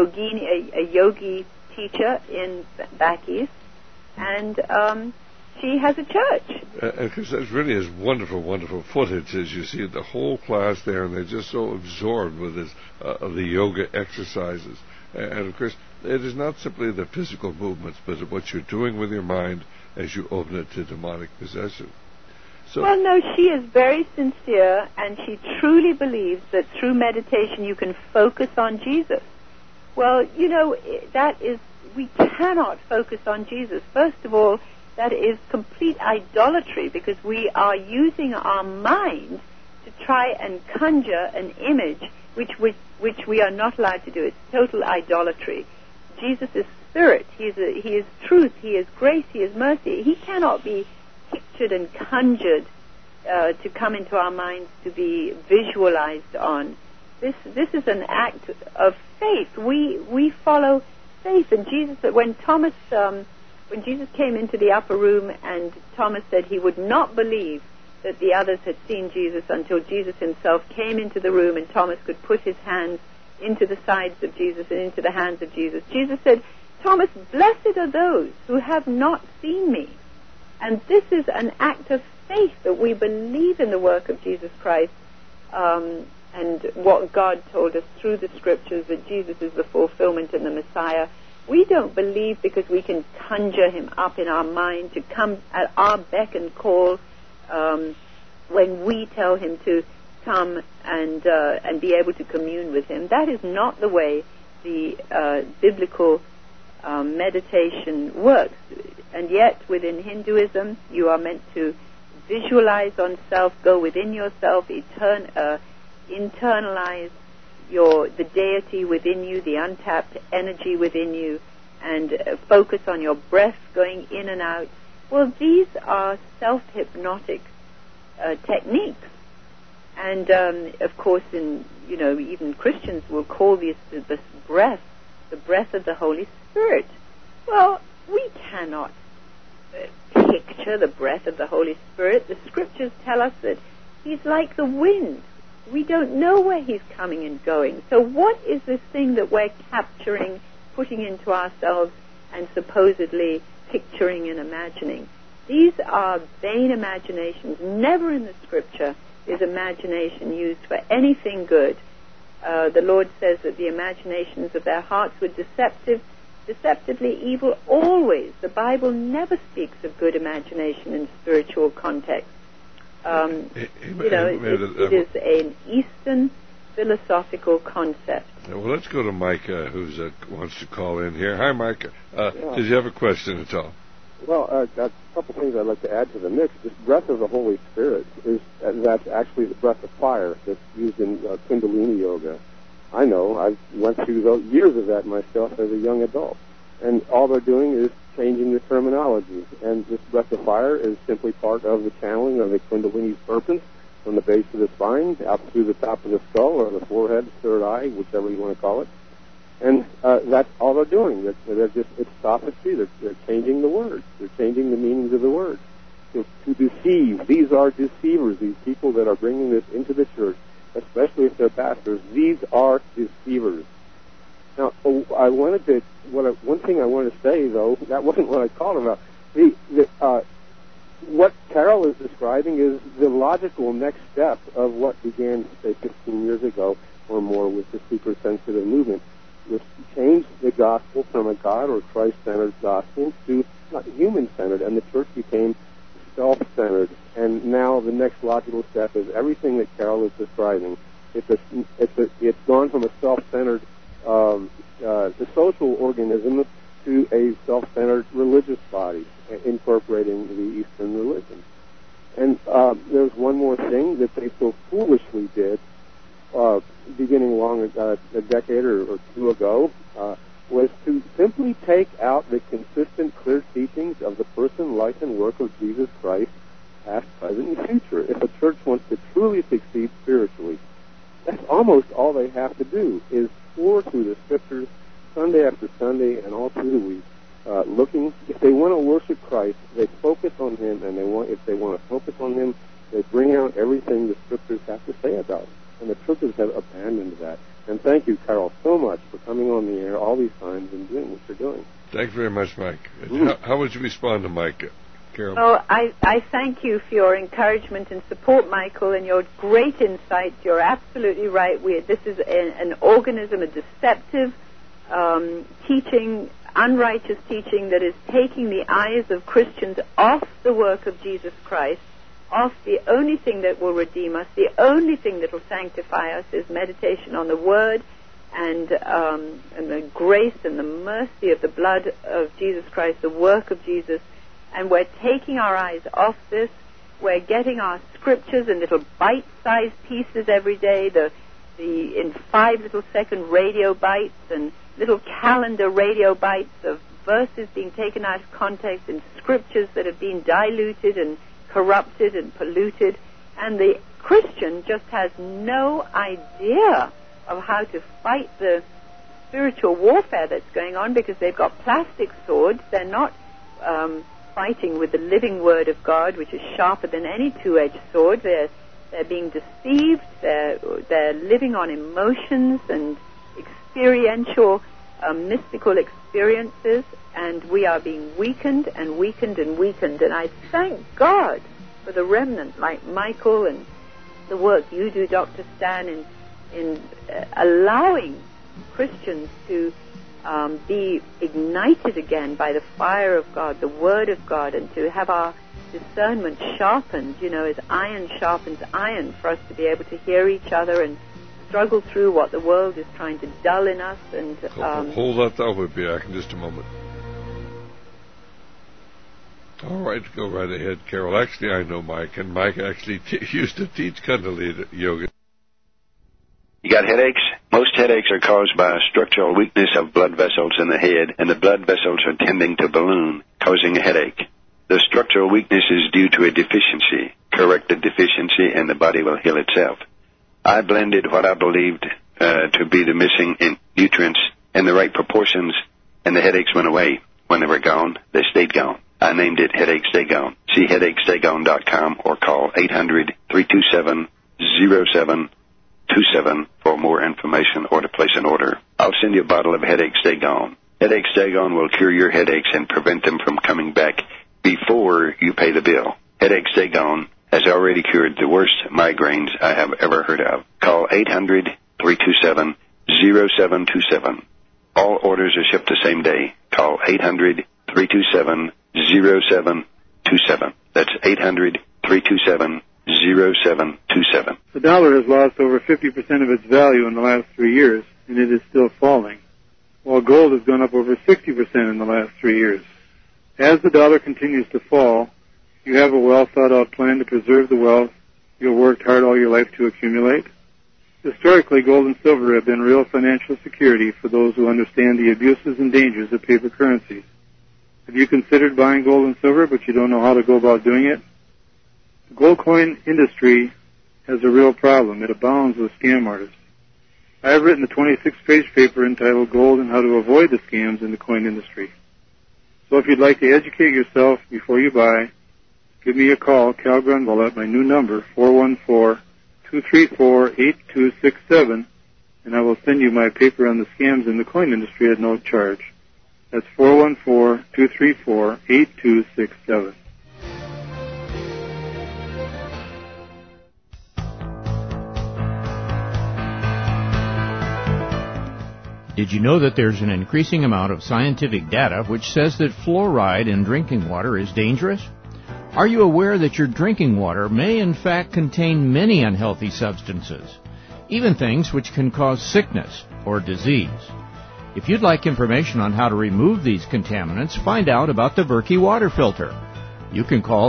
yogi teacher back east. And she has a church. Because that really is wonderful, wonderful footage as you see the whole class there, and they're just so absorbed with this, the yoga exercises. And of course, it is not simply the physical movements, but what you're doing with your mind as you open it to demonic possession. So, well, no, she is very sincere, and she truly believes that through meditation you can focus on Jesus. Well, we cannot focus on Jesus. First of all, that is complete idolatry, because we are using our mind to try and conjure an image which we are not allowed to do. It's total idolatry. Jesus is spirit. He is truth. He is grace. He is mercy. He cannot be pictured and conjured to come into our minds to be visualized on. This is an act of faith. We follow faith. And Jesus, when Jesus came into the upper room and Thomas said he would not believe that the others had seen Jesus until Jesus himself came into the room and Thomas could put his hands into the sides of Jesus and into the hands of Jesus. Jesus said, Thomas, blessed are those who have not seen me. And this is an act of faith that we believe in the work of Jesus Christ and what God told us through the scriptures, that Jesus is the fulfillment and the Messiah. We don't believe because we can conjure him up in our mind to come at our beck and call when we tell him to come and be able to commune with him. That is not the way the biblical meditation works. And yet, within Hinduism, you are meant to visualize on self, go within yourself, internalize the deity within you, the untapped energy within you, and focus on your breath going in and out. Well, these are self-hypnotic techniques. And, of course, even Christians will call this breath, the breath of the Holy Spirit. Well, we cannot picture the breath of the Holy Spirit. The scriptures tell us that he's like the wind. We don't know where he's coming and going. So what is this thing that we're capturing, putting into ourselves, and supposedly picturing and imagining? These are vain imaginations. Never in the scripture is imagination used for anything good. The Lord says that the imaginations of their hearts were deceptively evil always. The Bible never speaks of good imagination in spiritual context. It is an Eastern philosophical concept. Well, let's go to Micah, who wants to call in here. Hi, Micah. Did you have a question at all? Well, a couple things I'd like to add to the mix. This breath of the Holy Spirit that's actually the breath of fire that's used in Kundalini yoga. I know. I went through years of that myself as a young adult. And all they're doing is changing the terminology. And this breath of fire is simply part of the channeling of the Kundalini serpent from the base of the spine out through the top of the skull or the forehead, third eye, whichever you want to call it. And that's all they're doing. It's sophistry. They're changing the words. They're changing the meanings of the words. To deceive. These are deceivers. These people that are bringing this into the church, especially if they're pastors, these are deceivers. Now, one thing I wanted to say, though, that wasn't what I called about. What Carol is describing is the logical next step of what began, say, 15 years ago or more with the seeker-sensitive movement, which changed the gospel from a God or Christ-centered gospel to not human-centered, and the church became self-centered. And now the next logical step is everything that Carol is describing. It's gone from a self-centered, the social organism to a self-centered religious body incorporating the Eastern religion. And there's one more thing that they so foolishly did beginning a decade or two ago, was to simply take out the consistent, clear teachings of the person, life, and work of Jesus Christ, past, present, and future. If a church wants to truly succeed spiritually, that's almost all they have to do, is pour through the Scriptures Sunday after Sunday and all through the week, looking. If they want to worship Christ, they focus on Him, and if they want to focus on Him, they bring out everything the Scriptures have to say about Him. And the churches have abandoned that. And thank you, Carol, so much for coming on the air all these times and doing what you're doing. Thank you very much, Mike. How would you respond to Mike, Carol? Oh, I thank you for your encouragement and support, Michael, and your great insights. You're absolutely right. This is an organism, a deceptive teaching, unrighteous teaching that is taking the eyes of Christians off the work of Jesus Christ, off the only thing that will redeem us, the only thing that will sanctify us is meditation on the Word and the grace and the mercy of the blood of Jesus Christ, the work of Jesus. And we're taking our eyes off this. We're getting our scriptures in little bite-sized pieces every day, in 5 little second radio bites and little calendar radio bites of verses being taken out of context and scriptures that have been diluted and corrupted and polluted, and the Christian just has no idea of how to fight the spiritual warfare that's going on because they've got plastic swords. They're not fighting with the living Word of God, which is sharper than any two-edged sword. They're being deceived. They're living on emotions and experiential, mystical experiences, and we are being weakened and weakened and weakened. And I thank God for the remnant like Michael and the work you do, Dr. Stan, in allowing Christians to be ignited again by the fire of God, the Word of God, and to have our discernment sharpened, as iron sharpens iron, for us to be able to hear each other and struggle through what the world is trying to dull in us. And hold that thought, we'll be back in just a moment. All right, go right ahead, Carol. Actually, I know Mike, and Mike actually used to teach Kundalini yoga. You got headaches? Most headaches are caused by a structural weakness of blood vessels in the head, and the blood vessels are tending to balloon, causing a headache. The structural weakness is due to a deficiency. Correct the deficiency, and the body will heal itself. I blended what I believed to be the missing nutrients in the right proportions, and the headaches went away. When they were gone, they stayed gone. I named it Headache Stay Gone. See headachestaygone.com or call 800-327-0727 for more information or to place an order. I'll send you a bottle of Headache Stay Gone. Headache Stay Gone will cure your headaches and prevent them from coming back before you pay the bill. Headache Stay Gone has already cured the worst migraines I have ever heard of. Call 800-327-0727. All orders are shipped the same day. Call 800-327-0727. That's 800-327-0727. The dollar has lost over 50% of its value in the last 3 years, and it is still falling, while gold has gone up over 60% in the last 3 years. As the dollar continues to fall, you have a well-thought-out plan to preserve the wealth you've worked hard all your life to accumulate. Historically, gold and silver have been real financial security for those who understand the abuses and dangers of paper currencies. Have you considered buying gold and silver, but you don't know how to go about doing it? The gold coin industry has a real problem. It abounds with scam artists. I have written a 26-page paper entitled Gold and How to Avoid the Scams in the Coin Industry. So if you'd like to educate yourself before you buy, give me a call, Cal Grunwald, at my new number, 414-234-8267, and I will send you my paper on the scams in the coin industry at no charge. That's 414-234-8267. Did you know that there's an increasing amount of scientific data which says that fluoride in drinking water is dangerous? Are you aware that your drinking water may in fact contain many unhealthy substances, even things which can cause sickness or disease? If you'd like information on how to remove these contaminants, find out about the Berkey water filter. You can call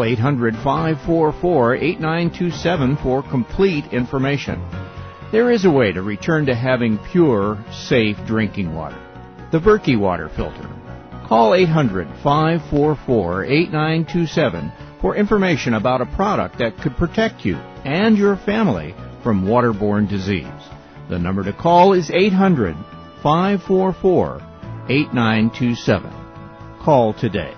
800-544-8927 for complete information. There is a way to return to having pure, safe drinking water. The Berkey water filter. Call 800-544-8927 for information about a product that could protect you and your family from waterborne disease. The number to call is 800-544-8927. Call today.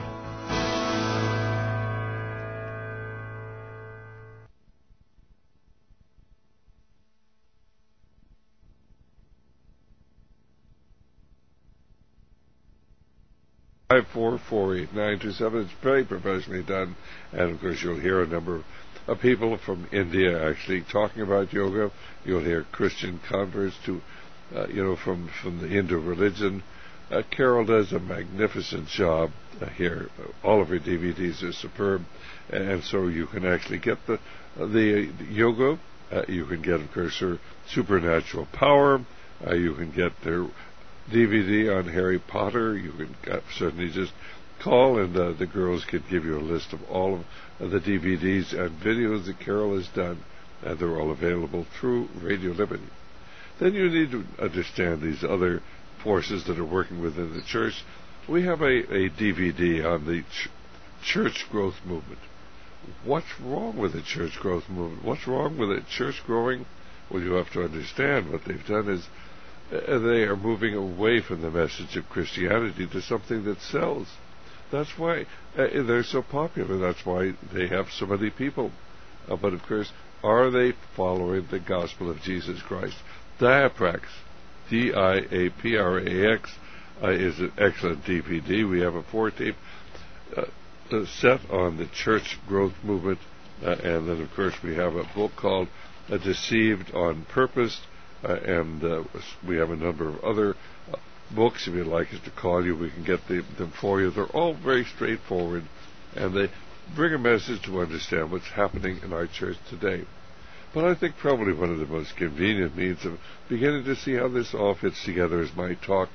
It's very professionally done, and of course you'll hear a number of people from India actually talking about yoga. You'll hear Christian converts to, from the Hindu religion. Carol does a magnificent job here. All of her DVDs are superb, and so you can actually get the yoga. You can get, of course, her supernatural power. You can get their DVD on Harry Potter. You can certainly just call, and the girls can give you a list of all of the DVDs and videos that Carol has done, and they're all available through Radio Liberty. Then you need to understand these other forces that are working within the church. We have a DVD on the church growth movement. What's wrong with the church growth movement? What's wrong with the church growing? Well, you have to understand what they've done is they are moving away from the message of Christianity to something that sells. That's why they're so popular. That's why they have so many people. But of course, are they following the gospel of Jesus Christ? Diaprax, D-I-A-P-R-A-X, is an excellent DVD. We have a 4-tape set on the church growth movement. And then, of course, we have a book called Deceived on Purpose. And we have a number of other books. If you'd like us to call you, we can get them for you. They're all very straightforward, and they bring a message to understand what's happening in our church today. But I think probably one of the most convenient means of beginning to see how this all fits together is my talk,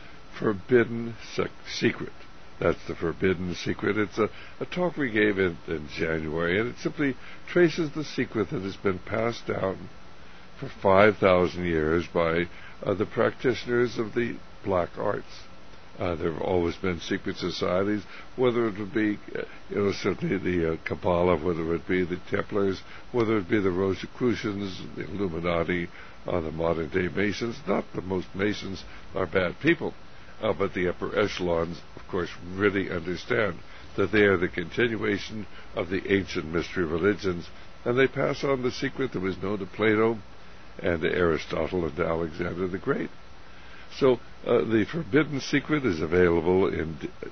Forbidden Secret. That's the Forbidden Secret. It's a talk we gave in January, and it simply traces the secret that has been passed down for 5,000 years by the practitioners of the black arts. There have always been secret societies, whether it would be, certainly the Kabbalah, whether it be the Templars, whether it be the Rosicrucians, the Illuminati, the modern-day Masons. Not that most Masons are bad people, but the upper echelons, of course, really understand that they are the continuation of the ancient mystery religions, and they pass on the secret that was known to Plato and to Aristotle and to Alexander the Great. So the Forbidden Secret is available in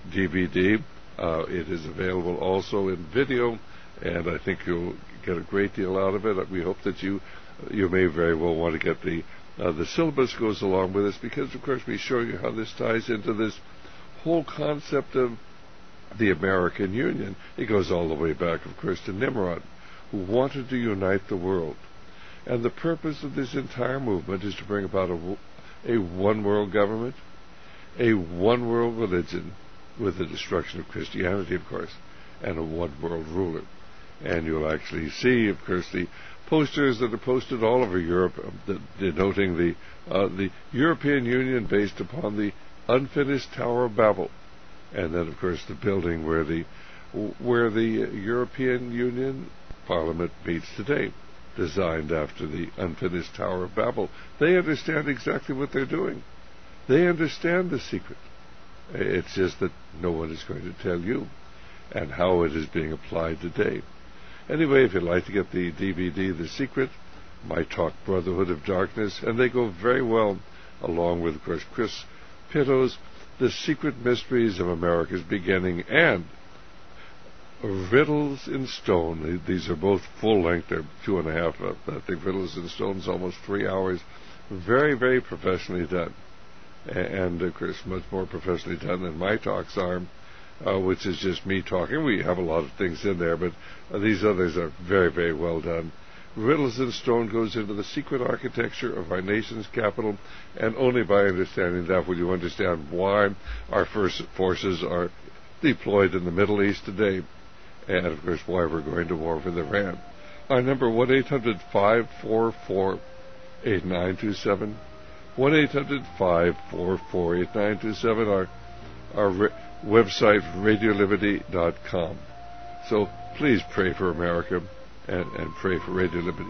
DVD. It is available also in video, and I think you'll get a great deal out of it. We hope that you may very well want to get the syllabus goes along with this, because, of course, we show you how this ties into this whole concept of the American Union. It goes all the way back, of course, to Nimrod, who wanted to unite the world. And the purpose of this entire movement is to bring about a one-world government, a one-world religion, with the destruction of Christianity, of course, and a one-world ruler. And you'll actually see, of course, the posters that are posted all over Europe denoting the European Union based upon the unfinished Tower of Babel. And then, of course, the building where the European Union Parliament meets today, designed after the unfinished Tower of Babel. They understand exactly what they're doing. They understand the secret. It's just that no one is going to tell you, and how it is being applied today. Anyway, if you'd like to get the DVD, The Secret, My Talk, Brotherhood of Darkness, and they go very well along with, of course, Chris Pitto's The Secret Mysteries of America's Beginning and Riddles in Stone. These are both full length. They're 2.5. I think Riddles in Stone is almost 3 hours. Very, very professionally done. And, of course, much more professionally done than my talks are, which is just me talking. We have a lot of things in there, but these others are very, very well done. riddles and stone goes into the secret architecture of our nation's capital, and only by understanding that will you understand why our first forces are deployed in the Middle East today, and of course why we're going to war with Iran. Our number 1-800-544-8927, 1-800-544-8927, our website, radioliberty.com. So please pray for America and pray for Radio Liberty.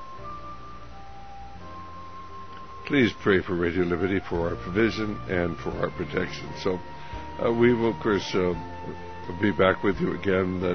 Please pray for Radio Liberty, for our provision and for our protection. So we will, of course, be back with you again.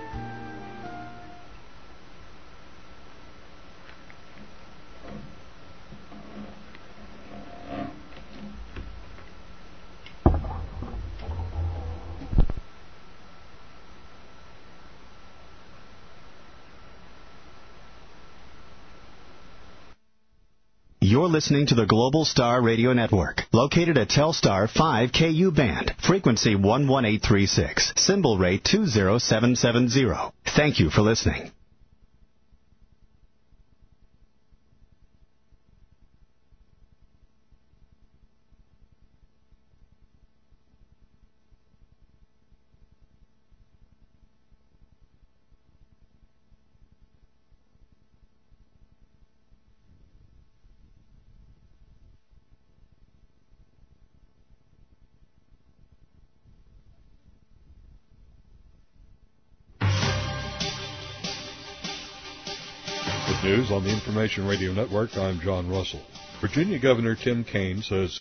You're listening to the Global Star Radio Network, located at Telstar 5 KU band, frequency 11836, symbol rate 20770. Thank you for listening. News on the Information Radio Network, I'm John Russell. Virginia Governor Tim Kaine says